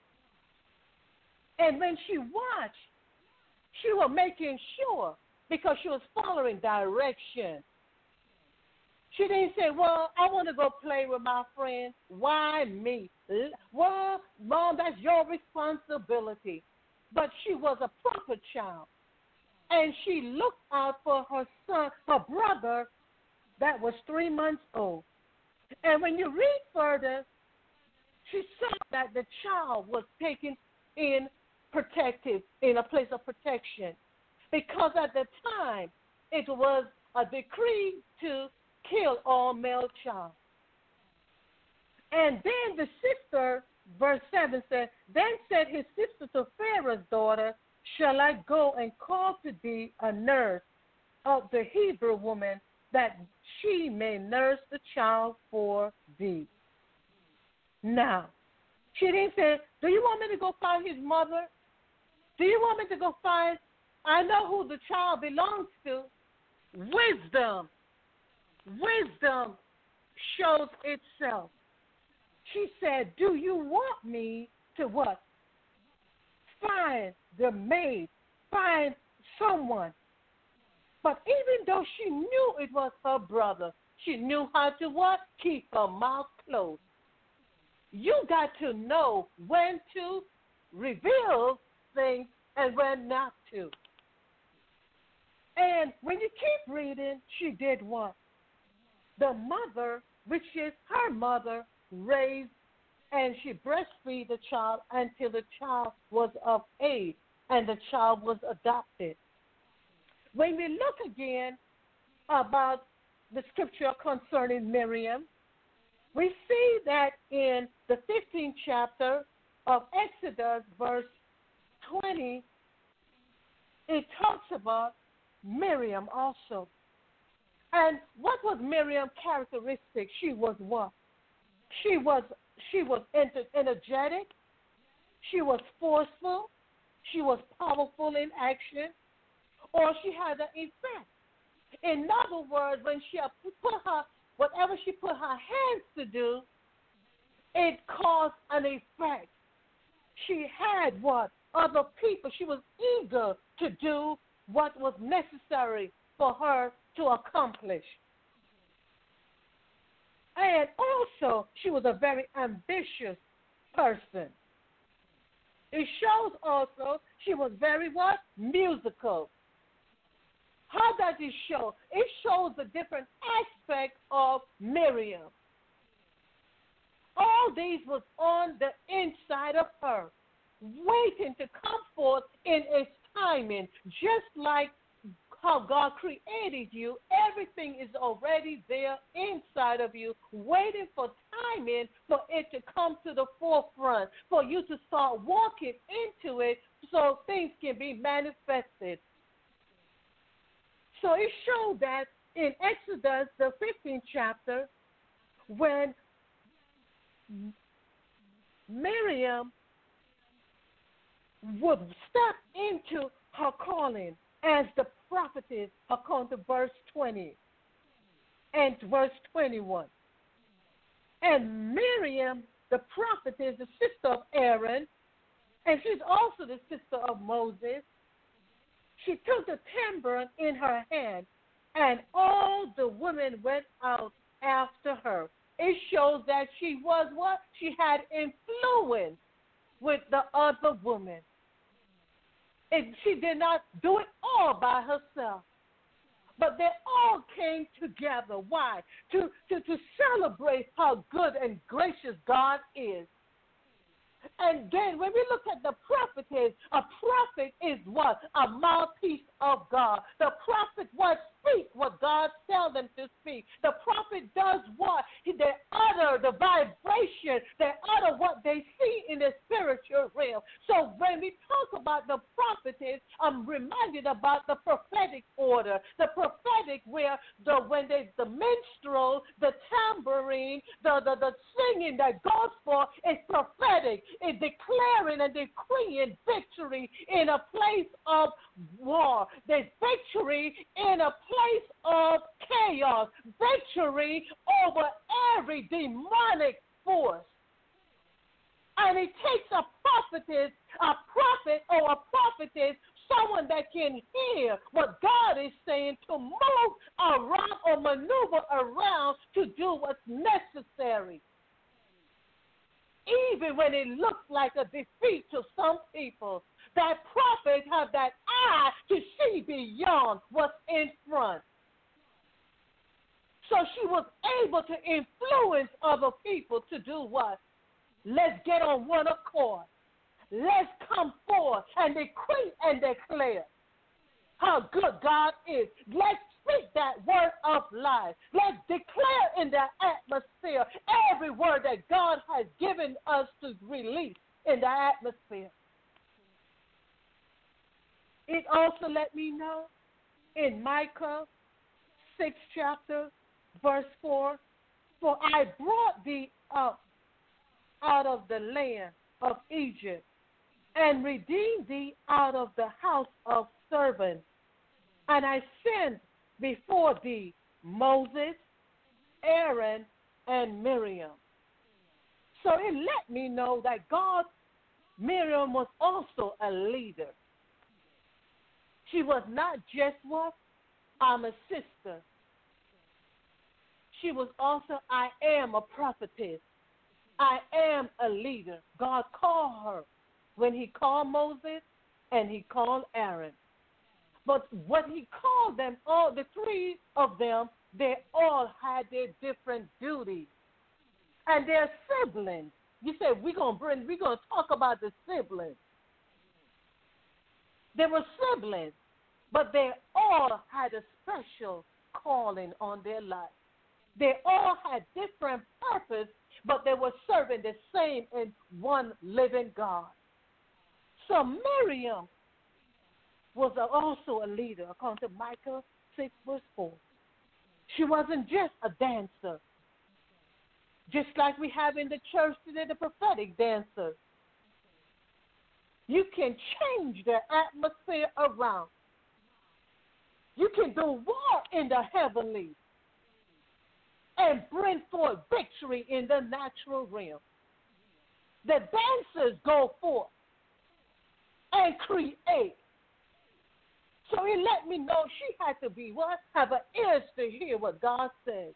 And when she watched, she was making sure because she was following direction. She didn't say, well, I want to go play with my friends. Why me? Well, Mom, that's your responsibility. But she was a proper child. And she looked out for her son, her brother, that was 3 months old. And when you read further, she saw that the child was taken in a place of protection. Because at the time, it was a decree to kill all male child. And then the sister, verse 7 said, then said his sister to Pharaoh's daughter, shall I go and call to thee a nurse of the Hebrew woman, that she may nurse the child for thee? Now, she didn't say, do you want me to go find his mother? Do you want me to go find, I know who the child belongs to. Wisdom shows itself. She said, do you want me to what? Find the maid, find someone. But even though she knew it was her brother, she knew how to what? Keep her mouth closed. You got to know when to reveal things and when not to. And when you keep reading, she did what? The mother, which is her mother, raised and she breastfed the child until the child was of age and the child was adopted. When we look again about the scripture concerning Miriam, we see that in the 15th chapter of Exodus, verse 20, it talks about Miriam also. And what was Miriam's characteristic? She was what? She was energetic. She was forceful. She was powerful in action. Or she had an effect. In other words, when she whatever she put her hands to do, it caused an effect. She had what? Other people. She was eager to do what was necessary for her to accomplish. And also, she was a very ambitious person. It shows also she was very what? Musical. How does it show? It shows the different aspects of Miriam. All these was on the inside of her, waiting to come forth in its timing, just like how God created you. Everything is already there inside of you, waiting for timing for it to come to the forefront, for you to start walking into it so things can be manifested. So it showed that in Exodus, the 15th chapter, when Miriam would step into her calling as the prophetess, according to verse 20 and verse 21. And Miriam, the prophetess, the sister of Aaron, and she's also the sister of Moses, she took the timbrel in her hand, and all the women went out after her. It shows that she was what? She had influence. with the other woman. And she did not do it all by herself. But they all came together. Why? To celebrate how good and gracious God is. And then when we look at the prophetess, a prophet is what? A mouthpiece of God. The prophet what? Speak what God tells them to speak. The prophet does what? They utter the vibration. They utter what they see in the spiritual realm. So when we talk about the prophetess, I'm reminded about the prophetic order. The prophetic where the minstrel, the tambourine, the singing that goes for is prophetic. It's declaring and decreeing victory in a place of war. There's victory in a place of chaos. Victory over every demonic force. And it takes a prophetess, a prophet or a prophetess, someone that can hear what God is saying to move around or maneuver around to do what's necessary. Even when it looks like a defeat to some people, that prophet has that eye to see beyond what's in front. So she was able to influence other people to do what? Let's get on one accord. Let's come forth and decree and declare how good God is. Let's speak that word of life. Let's declare in the atmosphere every word that God has given us to release in the atmosphere. It also let me know in Micah 6 chapter, verse 4, for I brought thee up out of the land of Egypt and redeemed thee out of the house of servants. And I sent before thee Moses, Aaron, and Miriam. So it let me know that Miriam was also a leader. She was not just what? I'm a sister. She was also, I am a prophetess. I am a leader. God called her when he called Moses and he called Aaron. But what he called them, all the three of them, they all had their different duties. And they're siblings. You said we're gonna talk about the siblings. They were siblings, but they all had a special calling on their life. They all had different purpose, but they were serving the same and one living God. So Miriam was also a leader, according to Micah 6, verse 4. She wasn't just a dancer. Just like we have in the church today, the prophetic dancers. You can change the atmosphere around. You can do war in the heavenly and bring forth victory in the natural realm. The dancers go forth and create. So it let me know she had to be what? Have an ears to hear what God says.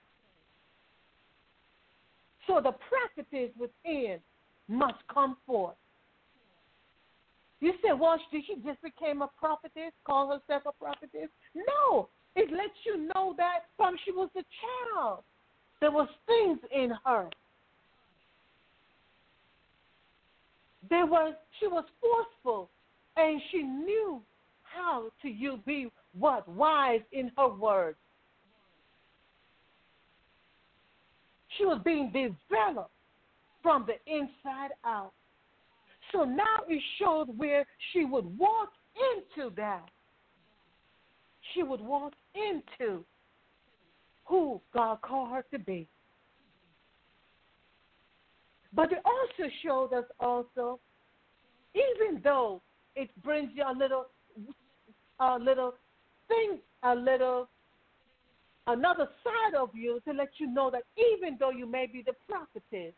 So the prophetess within must come forth. You said, well, did she just became a prophetess, call herself a prophetess? No. It lets you know that from she was a child, there was things in her. She was forceful, and she knew how to be what? Wise in her words. She was being developed from the inside out. So now it showed where she would walk into that. She would walk into who God called her to be. But it also showed us also, even though it brings you another side of you to let you know that even though you may be the prophetess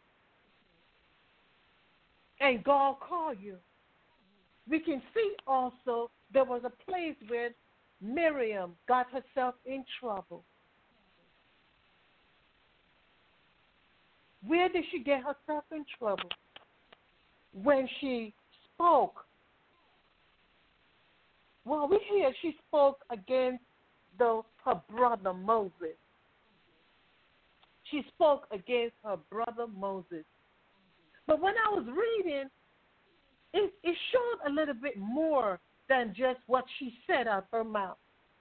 and God called you, we can see also there was a place where Miriam got herself in trouble. Where did she get herself in trouble? when she spoke, well, we hear she spoke against her brother Moses. She spoke against her brother Moses. But when I was reading, it showed a little bit more than just what she said out her mouth.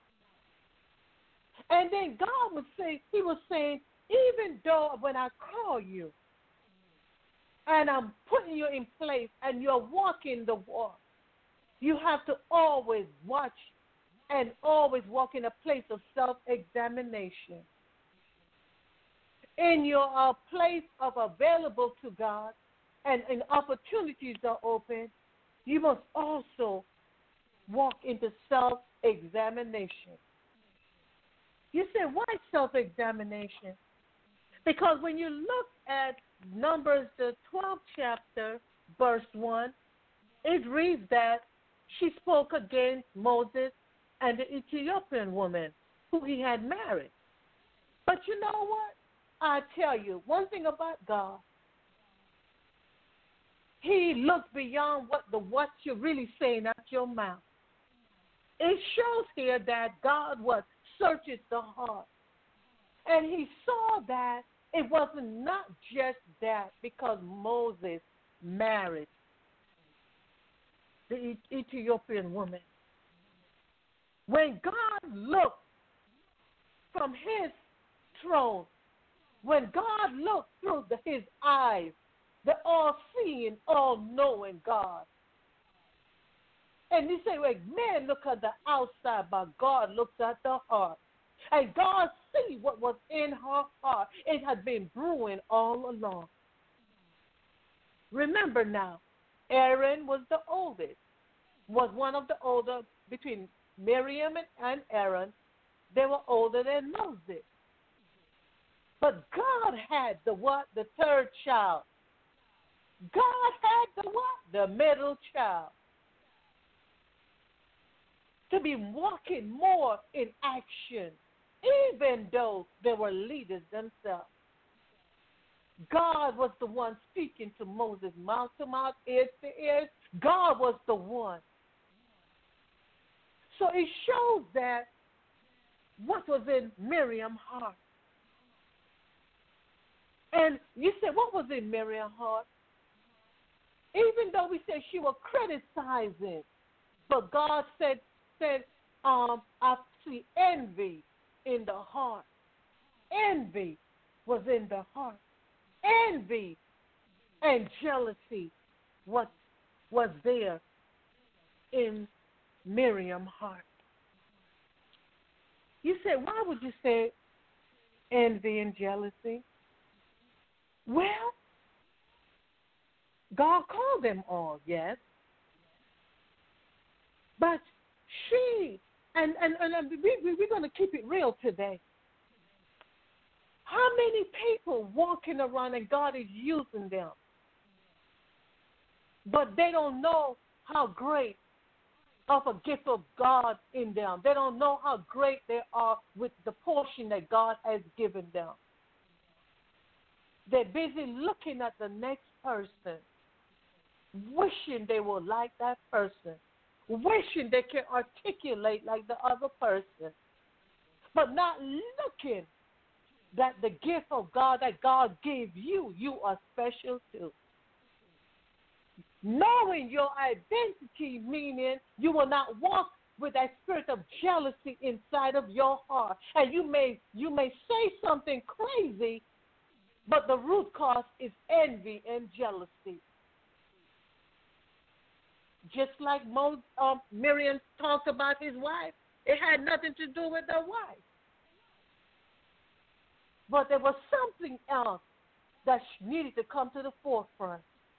And then God would say, he was saying, even though when I call you and I'm putting you in place and you're walking the walk, you have to always watch and always walk in a place of self-examination. In your place of available to God and opportunities are open, you must also walk into self-examination. You say, why self-examination? Because when you look at Numbers, the 12th chapter, verse 1, it reads that she spoke against Moses and the Ethiopian woman who he had married. But you know what? I tell you, one thing about God, he looks beyond what you're really saying out your mouth. It shows here that God searches the heart. And he saw that it wasn't not just that because Moses married the Ethiopian woman. When God looked from his throne, when God looked through his eyes, the all-seeing, all-knowing God. And you say, well, man look at the outside, but God looks at the heart. And God sees what was in her heart. It had been brewing all along. Remember now, Aaron was the oldest, was one of the older, between Miriam and Aaron, they were older than Moses. But God had the what? The third child. God had the what? The middle child. To be walking more in action, even though they were leaders themselves. God was the one speaking to Moses, mouth to mouth, ears to ears. God was the one. So it shows that what was in Miriam's heart. And you said, what was in Miriam's heart? Even though we said she was criticizing, but God said, I see envy in the heart. Envy was in the heart. Envy and jealousy was there in Miriam's heart. You say, why would you say envy and jealousy? Well, God called them all, yes. But she, and we're going to keep it real today. How many people walking around and God is using them, but they don't know how great of a gift of God in them. They don't know how great they are with the portion that God has given them. They're busy looking at the next person, wishing they were like that person, wishing they can articulate like the other person, but not looking that the gift of God that God gave you, you are special too. Knowing your identity, meaning you will not walk with that spirit of jealousy inside of your heart. And you may say something crazy, but the root cause is envy and jealousy. Just like Miriam talked about his wife, it had nothing to do with their wife. But there was something else that needed to come to the forefront.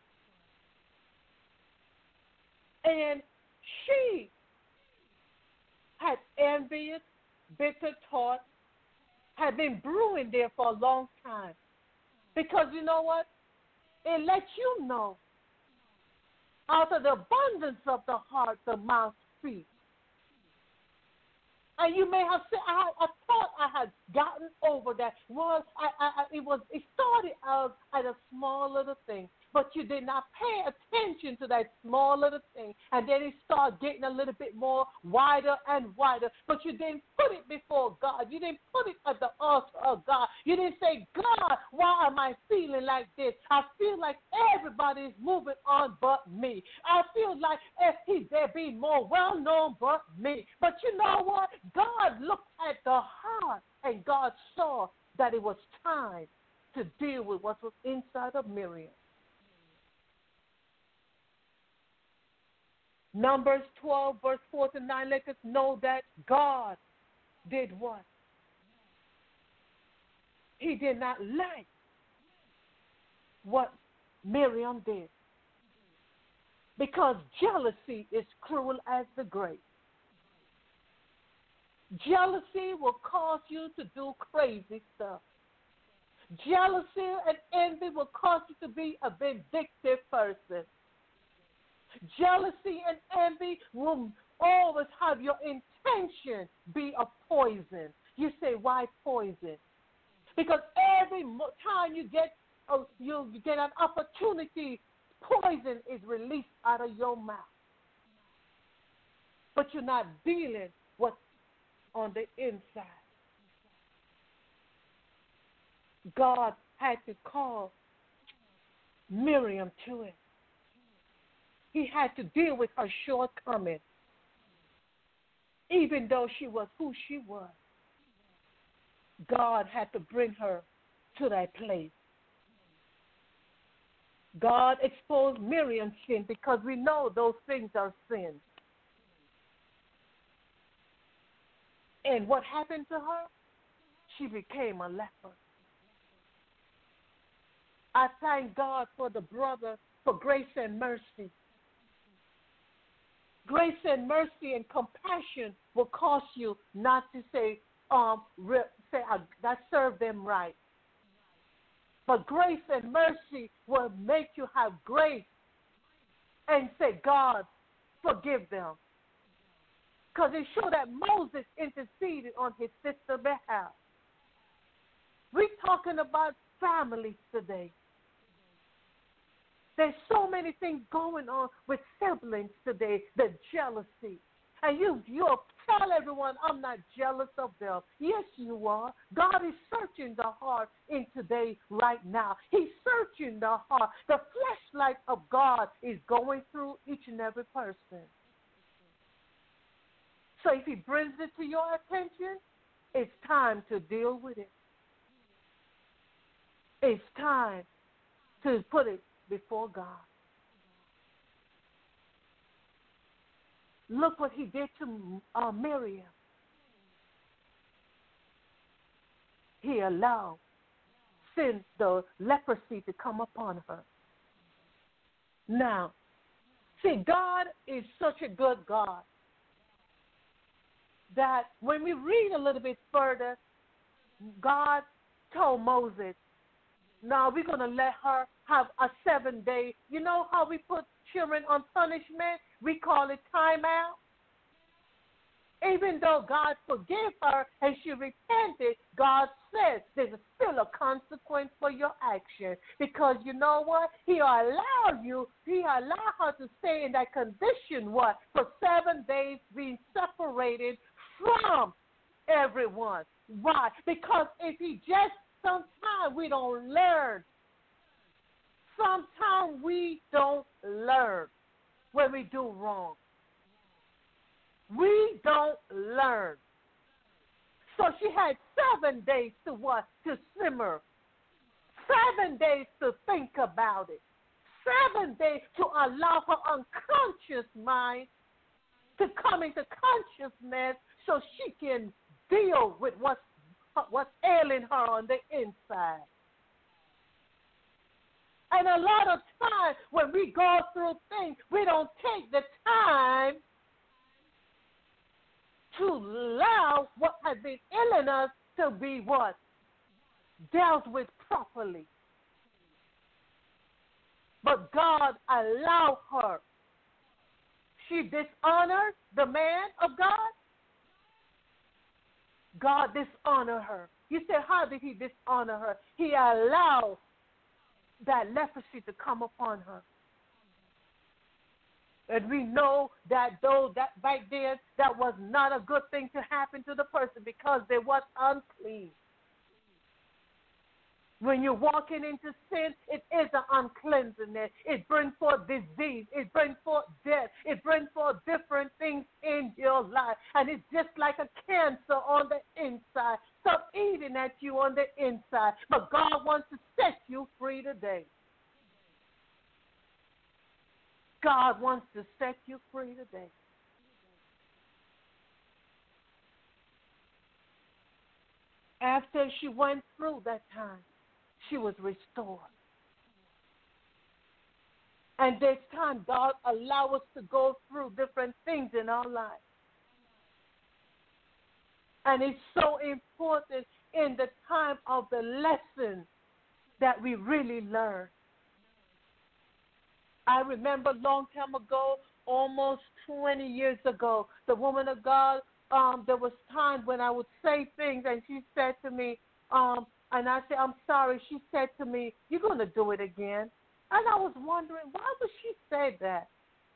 And she had envious, bitter thoughts, had been brewing there for a long time. Because you know what? It lets you know, out of the abundance of the heart, the mouth speaks. And you may have said, I thought I had gotten over that. Well, it started out at a small little thing, but you did not pay attention to that small little thing. And then it started getting a little bit more wider and wider, but you didn't put it before God. You didn't put it at the altar of God. You didn't say, God, why am I feeling like this? I feel like everybody is moving on but me. I feel like they're being more well-known but me. But you know what? God looked at the heart, and God saw that it was time to deal with what was inside of Miriam. Numbers 12, verse 4 to 9, let us know that God did what? He did not like what Miriam did, because jealousy is cruel as the grave. Jealousy will cause you to do crazy stuff. Jealousy and envy will cause you to be a vindictive person. Jealousy and envy will always have your intention be a poison. You say, why poison? Because every time you get an opportunity, poison is released out of your mouth. But you're not dealing with what's on the inside. God had to call Miriam to it. He had to deal with her shortcomings, even though she was who she was. God had to bring her to that place. God exposed Miriam's sin, because we know those things are sins. And what happened to her? She became a leper. I thank God for the brother, for grace and mercy. Grace and mercy and compassion will cause you not to say, that serve them right. But grace and mercy will make you have grace and say, God, forgive them. Because it showed that Moses interceded on his sister's behalf. We're talking about families today. There's so many things going on with siblings today, the jealousy. And you'll tell everyone, I'm not jealous of them. Yes, you are. God is searching the heart in today right now. He's searching the heart. The flashlight of God is going through each and every person. So if he brings it to your attention, it's time to deal with it. It's time to put it before God. Look what he did to Miriam. He allowed the leprosy to come upon her. Now, see, God is such a good God that when we read a little bit further, God told Moses, now we're going to let her have a 7-day. You know how we put children on punishment? We call it timeout. Even though God forgave her and she repented, God said there's still a consequence for your action. Because you know what? He allowed her to stay in that condition, what? For 7 days, being separated from everyone. Why? Because if he just, sometimes we don't learn. Sometimes we don't learn when we do wrong. We don't learn. So she had 7 days to what? To simmer. 7 days to think about it. 7 days to allow her unconscious mind to come into consciousness so she can deal with what's ailing her on the inside. And a lot of times when we go through things, we don't take the time to allow what has been ailing us to be what? Dealt with properly. But God allowed her. She dishonored the man of God. God dishonored her. You say, how did he dishonor her? He allowed that leprosy to come upon her. And we know that though that back then, that was not a good thing to happen to the person because they was unclean. When you're walking into sin, it is an uncleanness. It brings forth disease. It brings forth death. It brings forth different things in your life. And it's just like a cancer on the inside. Stop eating at you on the inside. But God wants to set you free today. God wants to set you free today. After she went through that time, she was restored. And this time, God allows us to go through different things in our lives. And it's so important in the time of the lesson that we really learn. I remember a long time ago, almost 20 years ago, the woman of God, there was times when I would say things and she said to me, and I said, I'm sorry. She said to me, you're going to do it again. And I was wondering, why would she say that?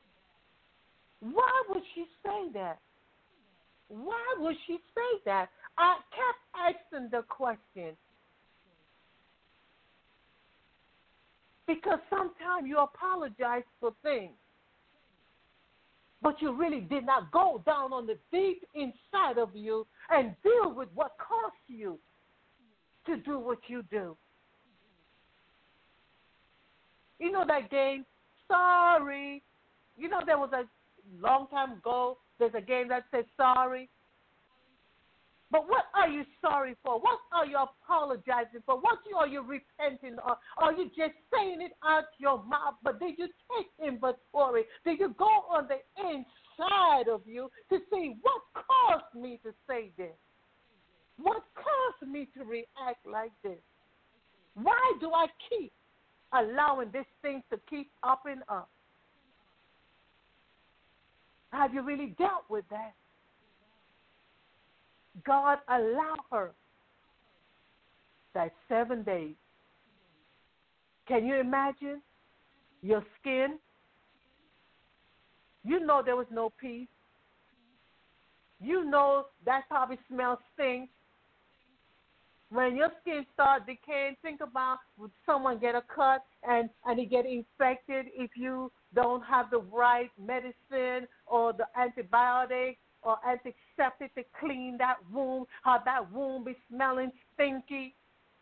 Why would she say that? Why would she say that? I kept asking the question. Because sometimes you apologize for things, but you really did not go down on the deep inside of you and deal with what caused you to do what you do. You know that game, Sorry. You know there was a long time ago, there's a game that says sorry. But what are you sorry for? What are you apologizing for? What are you repenting of? Are you just saying it out your mouth? But did you take inventory? Did you go on the inside of you to see what caused me to say this? What caused me to react like this? Why do I keep allowing this thing to keep up and up? Have you really dealt with that? God allowed her that 7 days. Can you imagine your skin? You know there was no peace. You know that probably smells stink. When your skin starts decaying, think about would someone get a cut and it get infected if you don't have the right medicine or the antibiotic or antiseptic to clean that wound, how that wound be smelling stinky.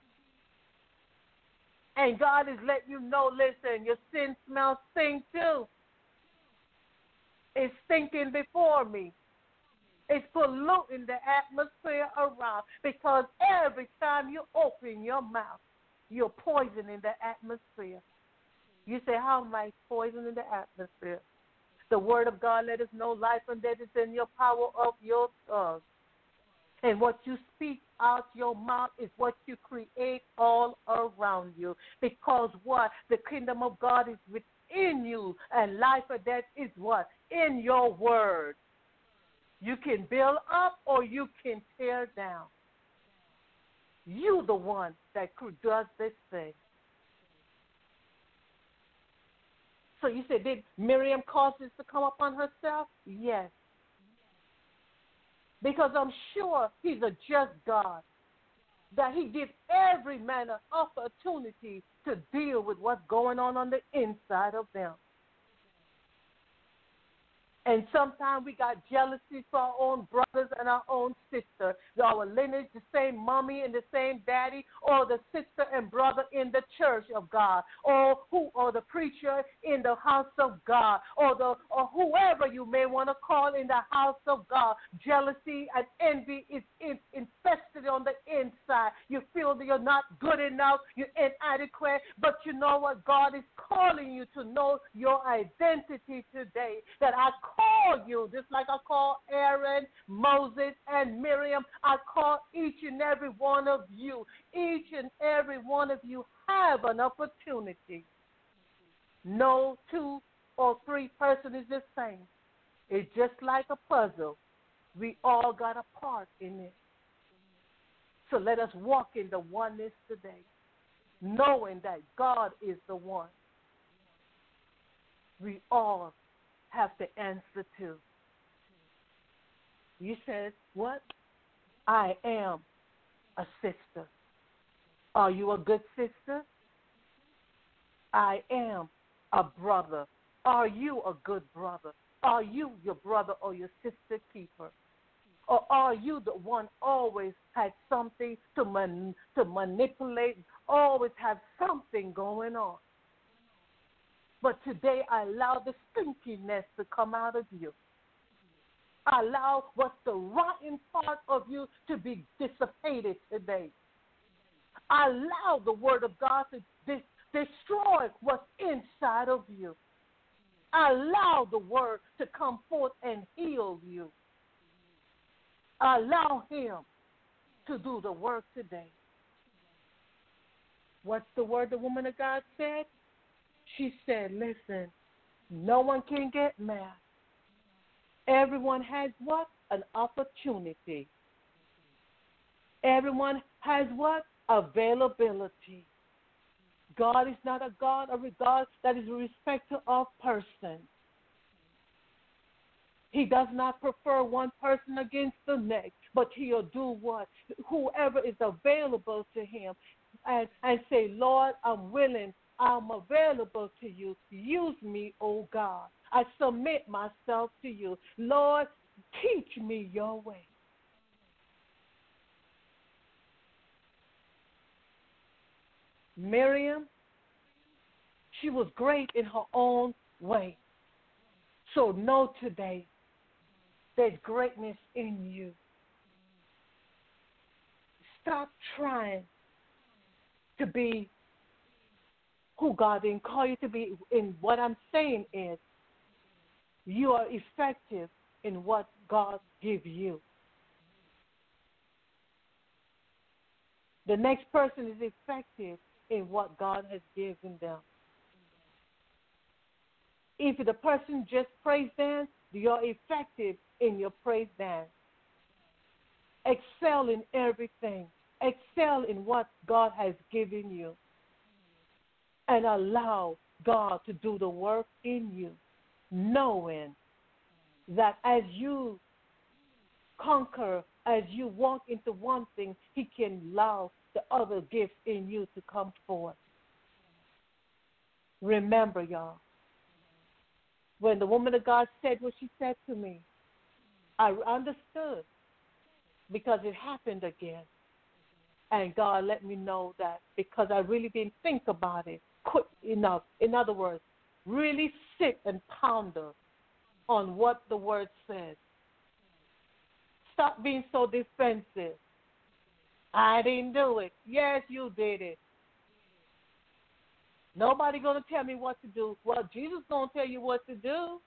And God is letting you know, listen, your sin smells stink too. It's stinking before me. It's polluting the atmosphere around because every time you open your mouth, you're poisoning the atmosphere. You say, how am I poisoning the atmosphere? The word of God let us know life and death is in your power of your tongue. And what you speak out your mouth is what you create all around you. Because what? The kingdom of God is within you. And life and death is what? In your word. You can build up or you can tear down. You the one that does this thing. So you said, did Miriam cause this to come upon herself? Yes. Because I'm sure he's a just God, that he gives every man an opportunity to deal with what's going on the inside of them. And sometimes we got jealousy for our own brothers and our own sister. Our lineage, the same mommy and the same daddy, or the sister and brother in the church of God, or the preacher in the house of God, or whoever you may want to call in the house of God. Jealousy and envy is infested on the inside. You feel that you're not good enough, you're inadequate, but you know what? God is calling you to know your identity today. That I call you, just like I call Aaron, Moses, and Miriam, I call each and every one of you. Each and every one of you have an opportunity. No two or three person is the same. It's just like a puzzle. We all got a part in it. So let us walk in the oneness today, knowing that God is the one we all have to answer to. You said, what? I am a sister. Are you a good sister? I am a brother. Are you a good brother? Are you your brother or your sister keeper? Or are you the one always had something to manipulate, always have something going on? But today I allow the stinkiness to come out of you. I allow what's the rotten part of you to be dissipated today. I allow the word of God to destroy what's inside of you. I allow the word to come forth and heal you. I allow him to do the work today. What's the word the woman of God said? She said, listen, no one can get mad. Everyone has what? An opportunity. Everyone has what? Availability. God is not a God of regard that is respecter of person. He does not prefer one person against the next, but he'll do what? Whoever is available to him and say, Lord, I'm willing, I'm available to you. Use me, oh God. I submit myself to you. Lord, teach me your way. Miriam, she was great in her own way. So know today, there's greatness in you. Stop trying to be who God didn't call you to be. And what I'm saying is, you are effective in what God gives you. The next person is effective in what God has given them. If the person just praise dance, you're effective in your praise dance. Excel in everything. Excel in what God has given you. And allow God to do the work in you, knowing that as you conquer, as you walk into one thing, he can allow the other gifts in you to come forth. Remember, y'all, when the woman of God said what she said to me, I understood because it happened again. And God let me know that because I really didn't think about it quick enough. In other words, really sit and ponder on what the word says. Stop being so defensive. I didn't do it. Yes, you did it. Nobody going to tell me what to do. Well, Jesus going to tell you what to do.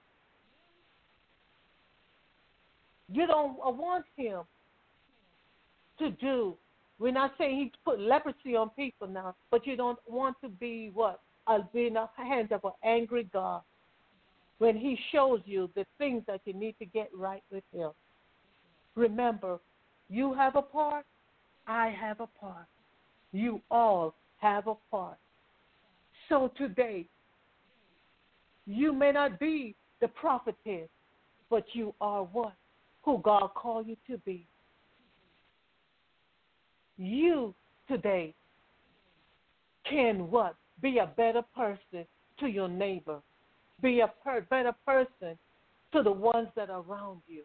You don't want him to do. We're not saying he put leprosy on people now, but you don't want to be what? Be in the hands of an angry God when he shows you the things that you need to get right with him. Remember, you have a part, I have a part. You all have a part. So today, you may not be the prophetess, but you are what? Who God called you to be. You today can what? Be a better person to your neighbor. Be a better person to the ones that are around you.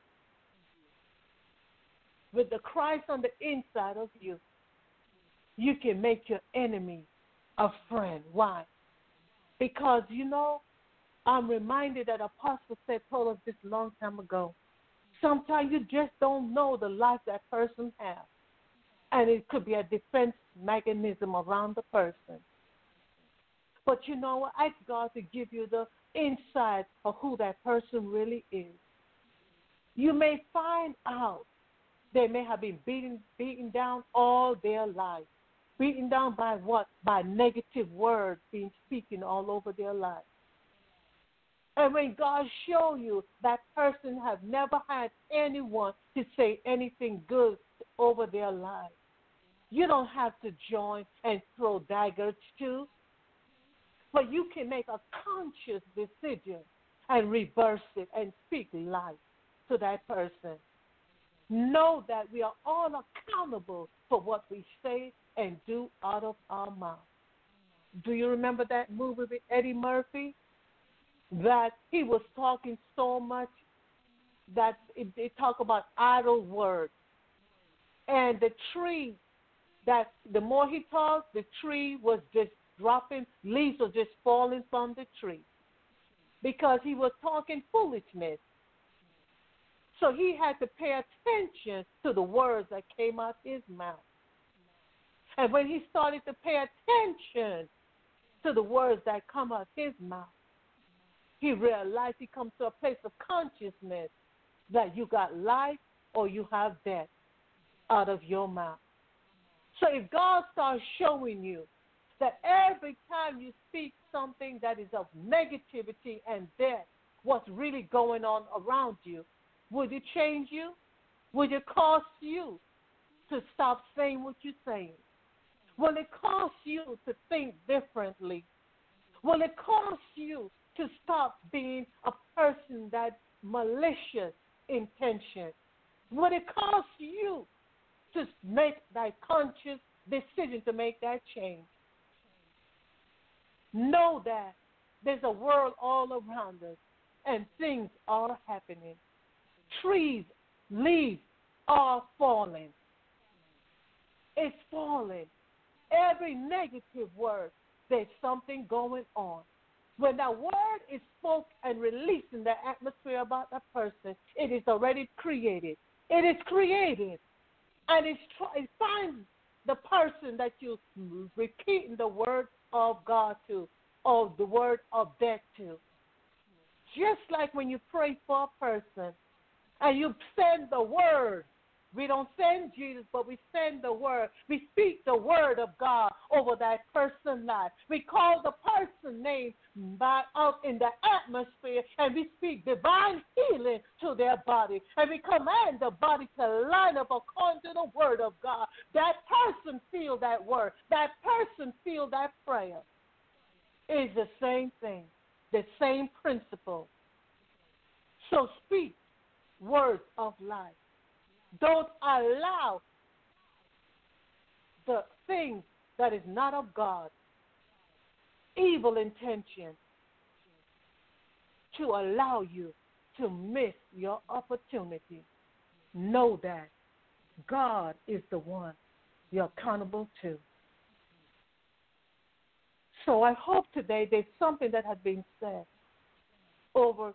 With the Christ on the inside of you, you can make your enemy a friend. Why? Because, I'm reminded that Apostle told us this a long time ago. Sometimes you just don't know the life that person has. And it could be a defense mechanism around the person. But you know what? Ask God to give you the insight of who that person really is. You may find out they may have been beaten down all their life. Beaten down by what? By negative words being speaking all over their life. And when God shows you that person have never had anyone to say anything good over their life, You don't have to join and throw daggers too, but you can make a conscious decision and reverse it and speak life to that person. Know that we are all accountable for what we say and do out of our mouth. Do you remember that movie with Eddie Murphy? That he was talking so much that it talk about idle words. And the tree, that the more he talked, the tree was just dropping, leaves were just falling from the tree because he was talking foolishness. So he had to pay attention to the words that came out his mouth. And when he started to pay attention to the words that come out his mouth, he realized he comes to a place of consciousness that you got life or you have death out of your mouth. So if God starts showing you that every time you speak something that is of negativity and death, what's really going on around you, would it change you? Would it cost you to stop saying what you're saying? Will it cost you to think differently? Will it cost you to stop being a person that's malicious intention? Will it cost you to make that conscious decision to make that change? Know that there's a world all around us and things are happening. Trees, leaves are falling. It's falling. Every negative word, there's something going on. When that word is spoke and released in the atmosphere about that person, it is already created. It is created. And it finds the person that you repeating the word of God to, or the word of death to. Just like when you pray for a person and you send the word. We don't send Jesus, but we send the word. We speak the word of God over that person's life. We call the person's name out in the atmosphere, and we speak divine healing to their body. And we command the body to line up according to the word of God. That person feel that word. That person feel that prayer. It's the same thing, the same principle. So speak words of life. Don't allow the things that is not of God, evil intention, to allow you to miss your opportunity. Know that God is the one you're accountable to. So I hope today there's something that has been said over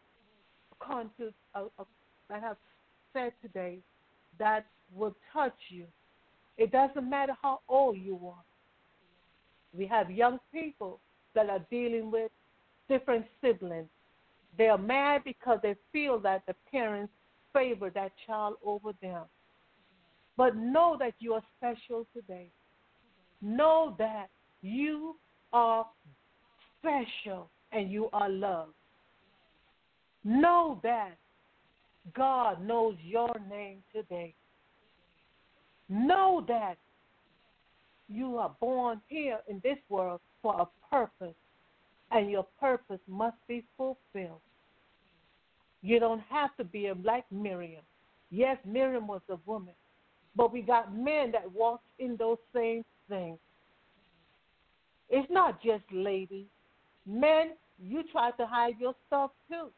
that have said today that will touch you. It doesn't matter how old you are. We have young people that are dealing with different siblings. They are mad because they feel that the parents favor that child over them. But know that you are special today. Know that you are special and you are loved. Know that God knows your name today. Know that you are born here in this world for a purpose, and your purpose must be fulfilled. You don't have to be like Miriam. Yes, Miriam was a woman, but we got men that walk in those same things. It's not just ladies. Men, you try to hide your stuff too.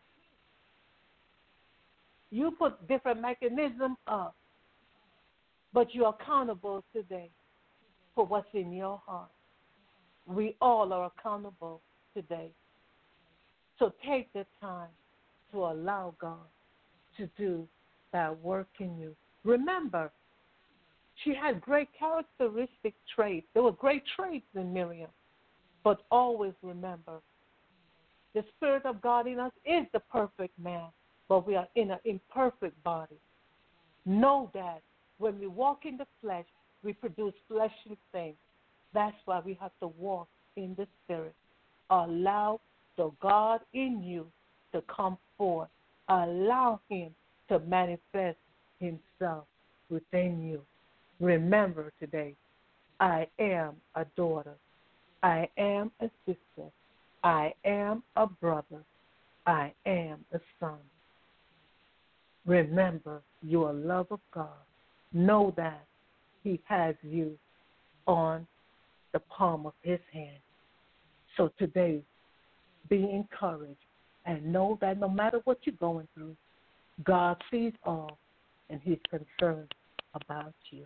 You put different mechanisms up, but you're accountable today for what's in your heart. We all are accountable today. So take the time to allow God to do that work in you. Remember, she had great characteristic traits. There were great traits in Miriam. But always remember, the Spirit of God in us is the perfect man, but we are in an imperfect body. Know that when we walk in the flesh, we produce fleshly things. That's why we have to walk in the Spirit. Allow the God in you to come forth. Allow Him to manifest Himself within you. Remember today, I am a daughter. I am a sister. I am a brother. I am a son. Remember, you are love of God. Know that He has you on the palm of His hand. So today, be encouraged and know that no matter what you're going through, God sees all and He's concerned about you.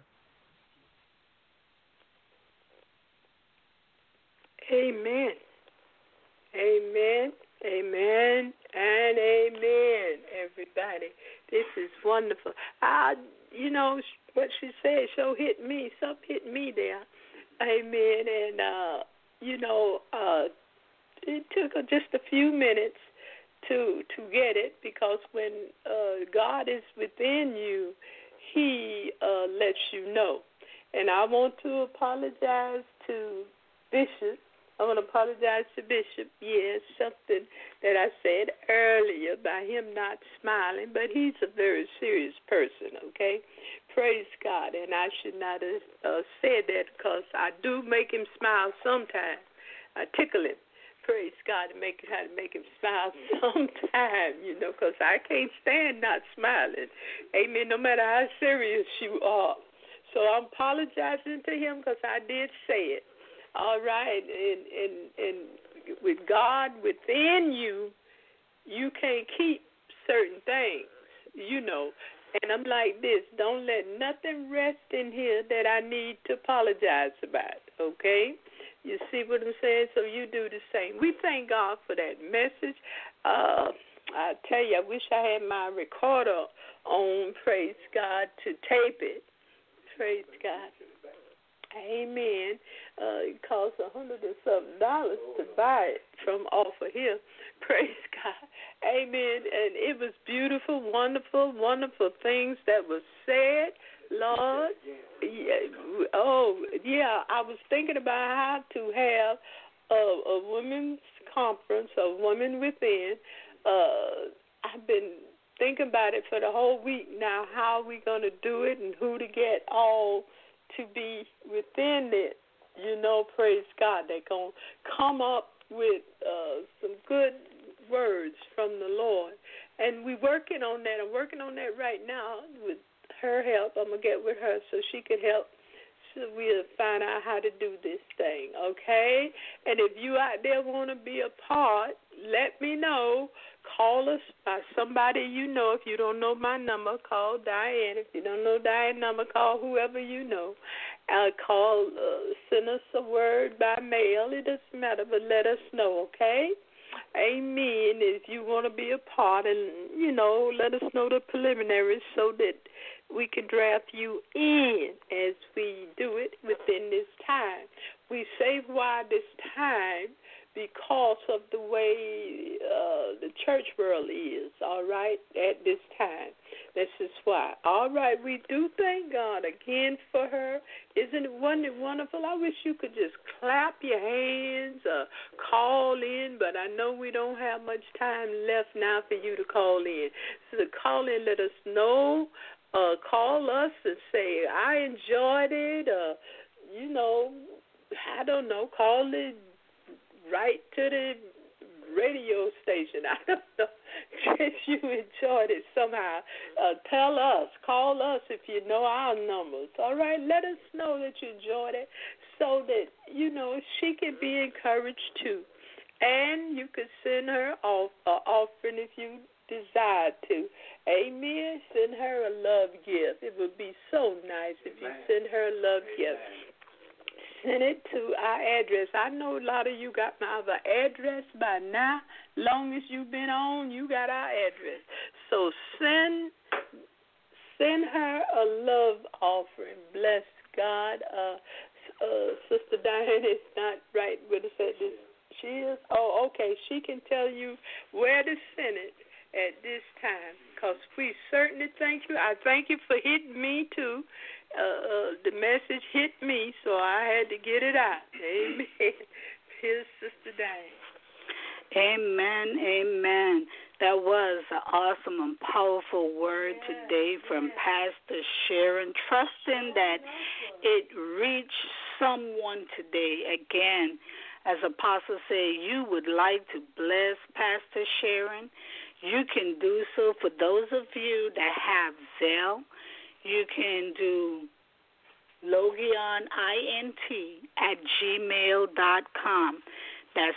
Amen. Amen. Amen. And amen, everybody. This is wonderful. What she said, so hit me. Some hit me there. Amen. And, it took just a few minutes to get it, because when God is within you, He lets you know. And I want to apologize to Bishop. I want to apologize to Bishop. Yes, something that I said earlier by him not smiling, but he's a very serious person, okay? Praise God. And I should not have said that, because I do make him smile sometimes. I tickle him. Praise God, to how to make him smile sometime, because I can't stand not smiling. Amen, no matter how serious you are. So I'm apologizing to him, because I did say it. All right, and with God within you, you can't keep certain things, And I'm like this, don't let nothing rest in here that I need to apologize about, okay? You see what I'm saying? So you do the same. We thank God for that message. I tell you, I wish I had my recorder on, praise God, to tape it. Praise God. Amen. It costs $100 and something to buy it from off of here. Praise God. Amen. And it was beautiful, wonderful, wonderful things that were said. Lord, I was thinking about how to have a women's conference, a women within. I've been thinking about it for the whole week now, how we going to do it and who to get all to be within it. Praise God. They're going to come up with some good words from the Lord. And we're working on that. I'm working on that right now with her help. I'm going to get with her so she can help. So we'll find out how to do this thing, okay? And if you out there want to be a part, let me know. Call us by somebody you know. If you don't know my number, call Diane. If you don't know Diane's number, call whoever you know. Send us a word by mail. It doesn't matter, but let us know, okay? Amen. If you want to be a part, and, let us know the preliminaries so that we can draft you in as we do it within this time. We save why this time because of the way the church world is, all right, at this time. This is why. All right, we do thank God again for her. Isn't it wonderful? I wish you could just clap your hands, call in, but I know we don't have much time left now for you to call in. So call in, let us know. Call us and say, I enjoyed it. I don't know, call it right to the radio station. I don't know if you enjoyed it somehow. Tell us, call us if you know our numbers. All right, let us know that you enjoyed it so that, she can be encouraged too. And you could send her offering if you desire to. Amen. Send her a love gift. It would be so nice if you send her a love gift. Send it to our address. I know a lot of you got my other address by now. Long as you've been on, you got our address. So send her a love offering. Bless God. Sister Diane is not right with us at this. She is? Oh, okay. She can tell you where to send it at this time, because we certainly thank you. I thank you for hitting me, too. The message hit me, so I had to get it out. Amen. Here's Sister Diane. Amen, amen. That was an awesome and powerful word today from Pastor Sharon, trusting that it reached someone today. Again, as Apostle said, you would like to bless Pastor Sharon, you can do so. For those of you that have Zelle, you can do LogionInt@gmail.com. That's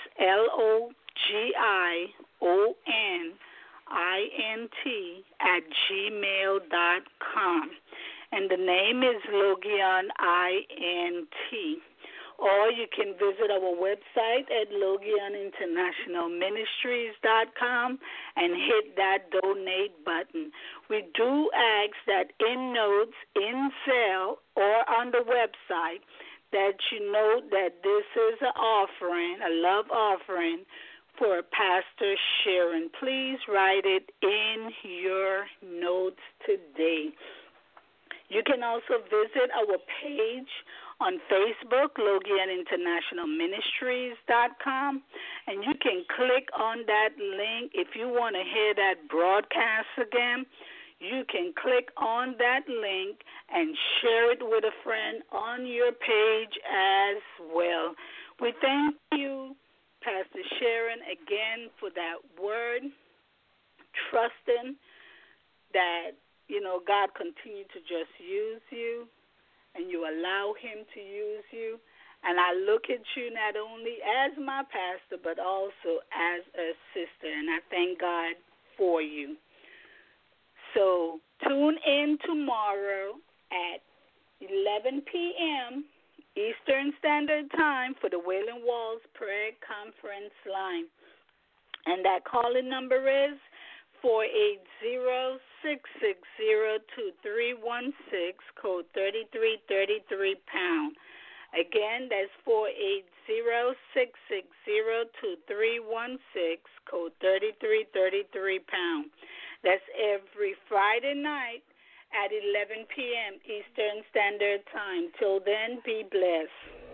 LogionInt@gmail.com. And the name is Logion INT. Or you can visit our website at LogionInternationalMinistries.com and hit that donate button. We do ask that in notes, in cell, or on the website that you know that this is an offering, a love offering for Pastor Sharon. Please write it in your notes today. You can also visit our page on Facebook, LogionInternationalMinistries.com, and you can click on that link. If you want to hear that broadcast again, you can click on that link and share it with a friend on your page as well. We thank you, Pastor Sharon, again for that word, trusting that, God continue to just use you and you allow him to use you. And I look at you not only as my pastor, but also as a sister, and I thank God for you. So tune in tomorrow at 11 p.m. Eastern Standard Time for the Wailing Walls Prayer Conference line. And that calling number is 480-660-2316, code 3333 #. Again, that's 480-660-2316, code 3333 #. That's every Friday night at 11 p.m. Eastern Standard Time. Till then, be blessed.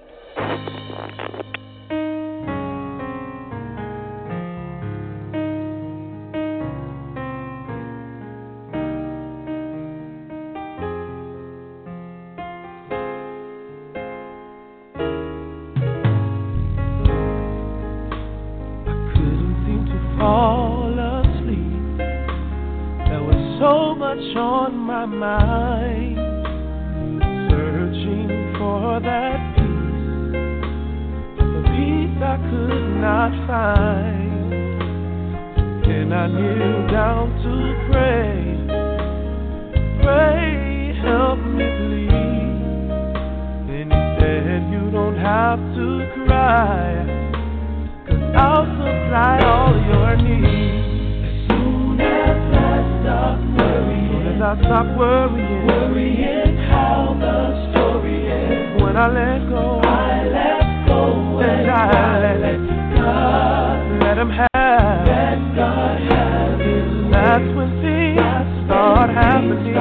On my mind, searching for that peace, the peace I could not find. Then I kneel down to pray, help me please. Then he said, you don't have to cry, 'cause I'll supply all your needs. As soon as I stop worrying, I stop worrying how the story ends. When I let go, and I let God, let him have, let God have it. That's when things start happening.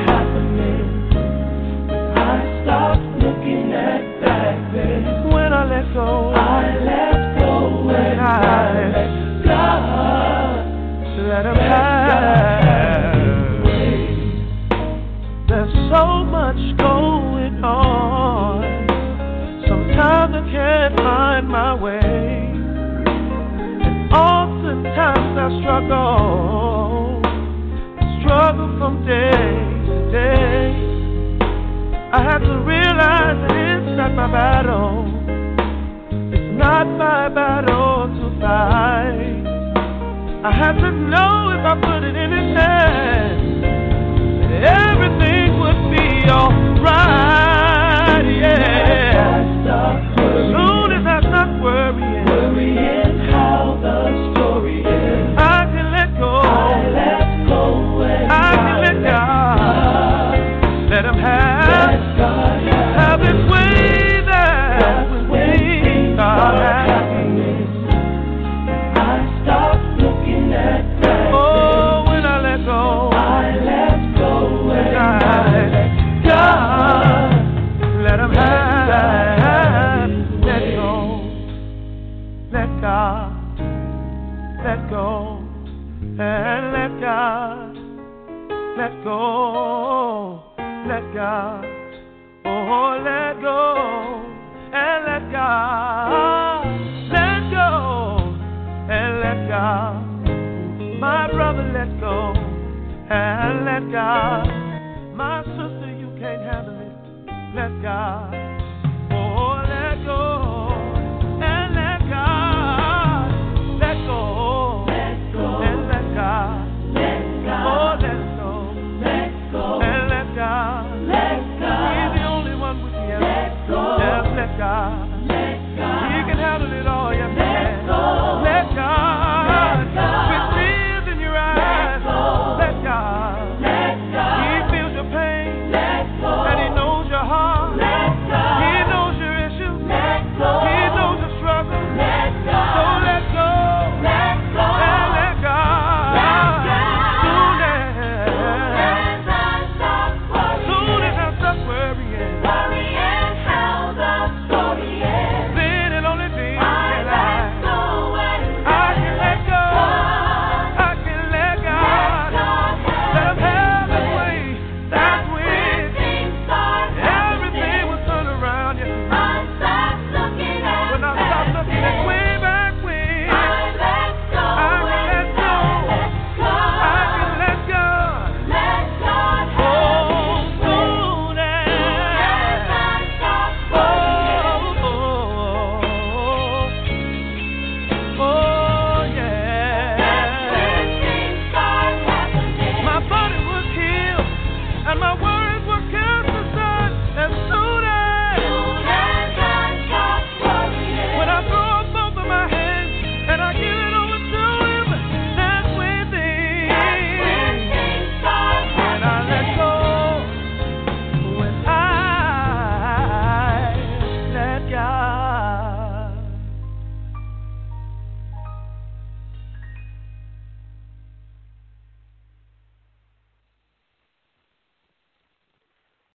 I stop looking at back then. When I let go, and I let God, let him have. There's so much going on. Sometimes I can't find my way, and oftentimes I struggle from day to day. I have to realize that it's not my battle. It's not my battle to fight. I have to know if I put it in his hands, everything would be alright, yeah. Soon as I stop worrying how the story is, I can let go, I can let God, let him have his way. That when things start happening, I stop looking at that. Oh, when I let go, God, let him have, let go, let God, let go, and let God. Let go, let God. Oh, let go and let God. Let go and let God. My brother, let go and let God. My sister, you can't handle it. Let God.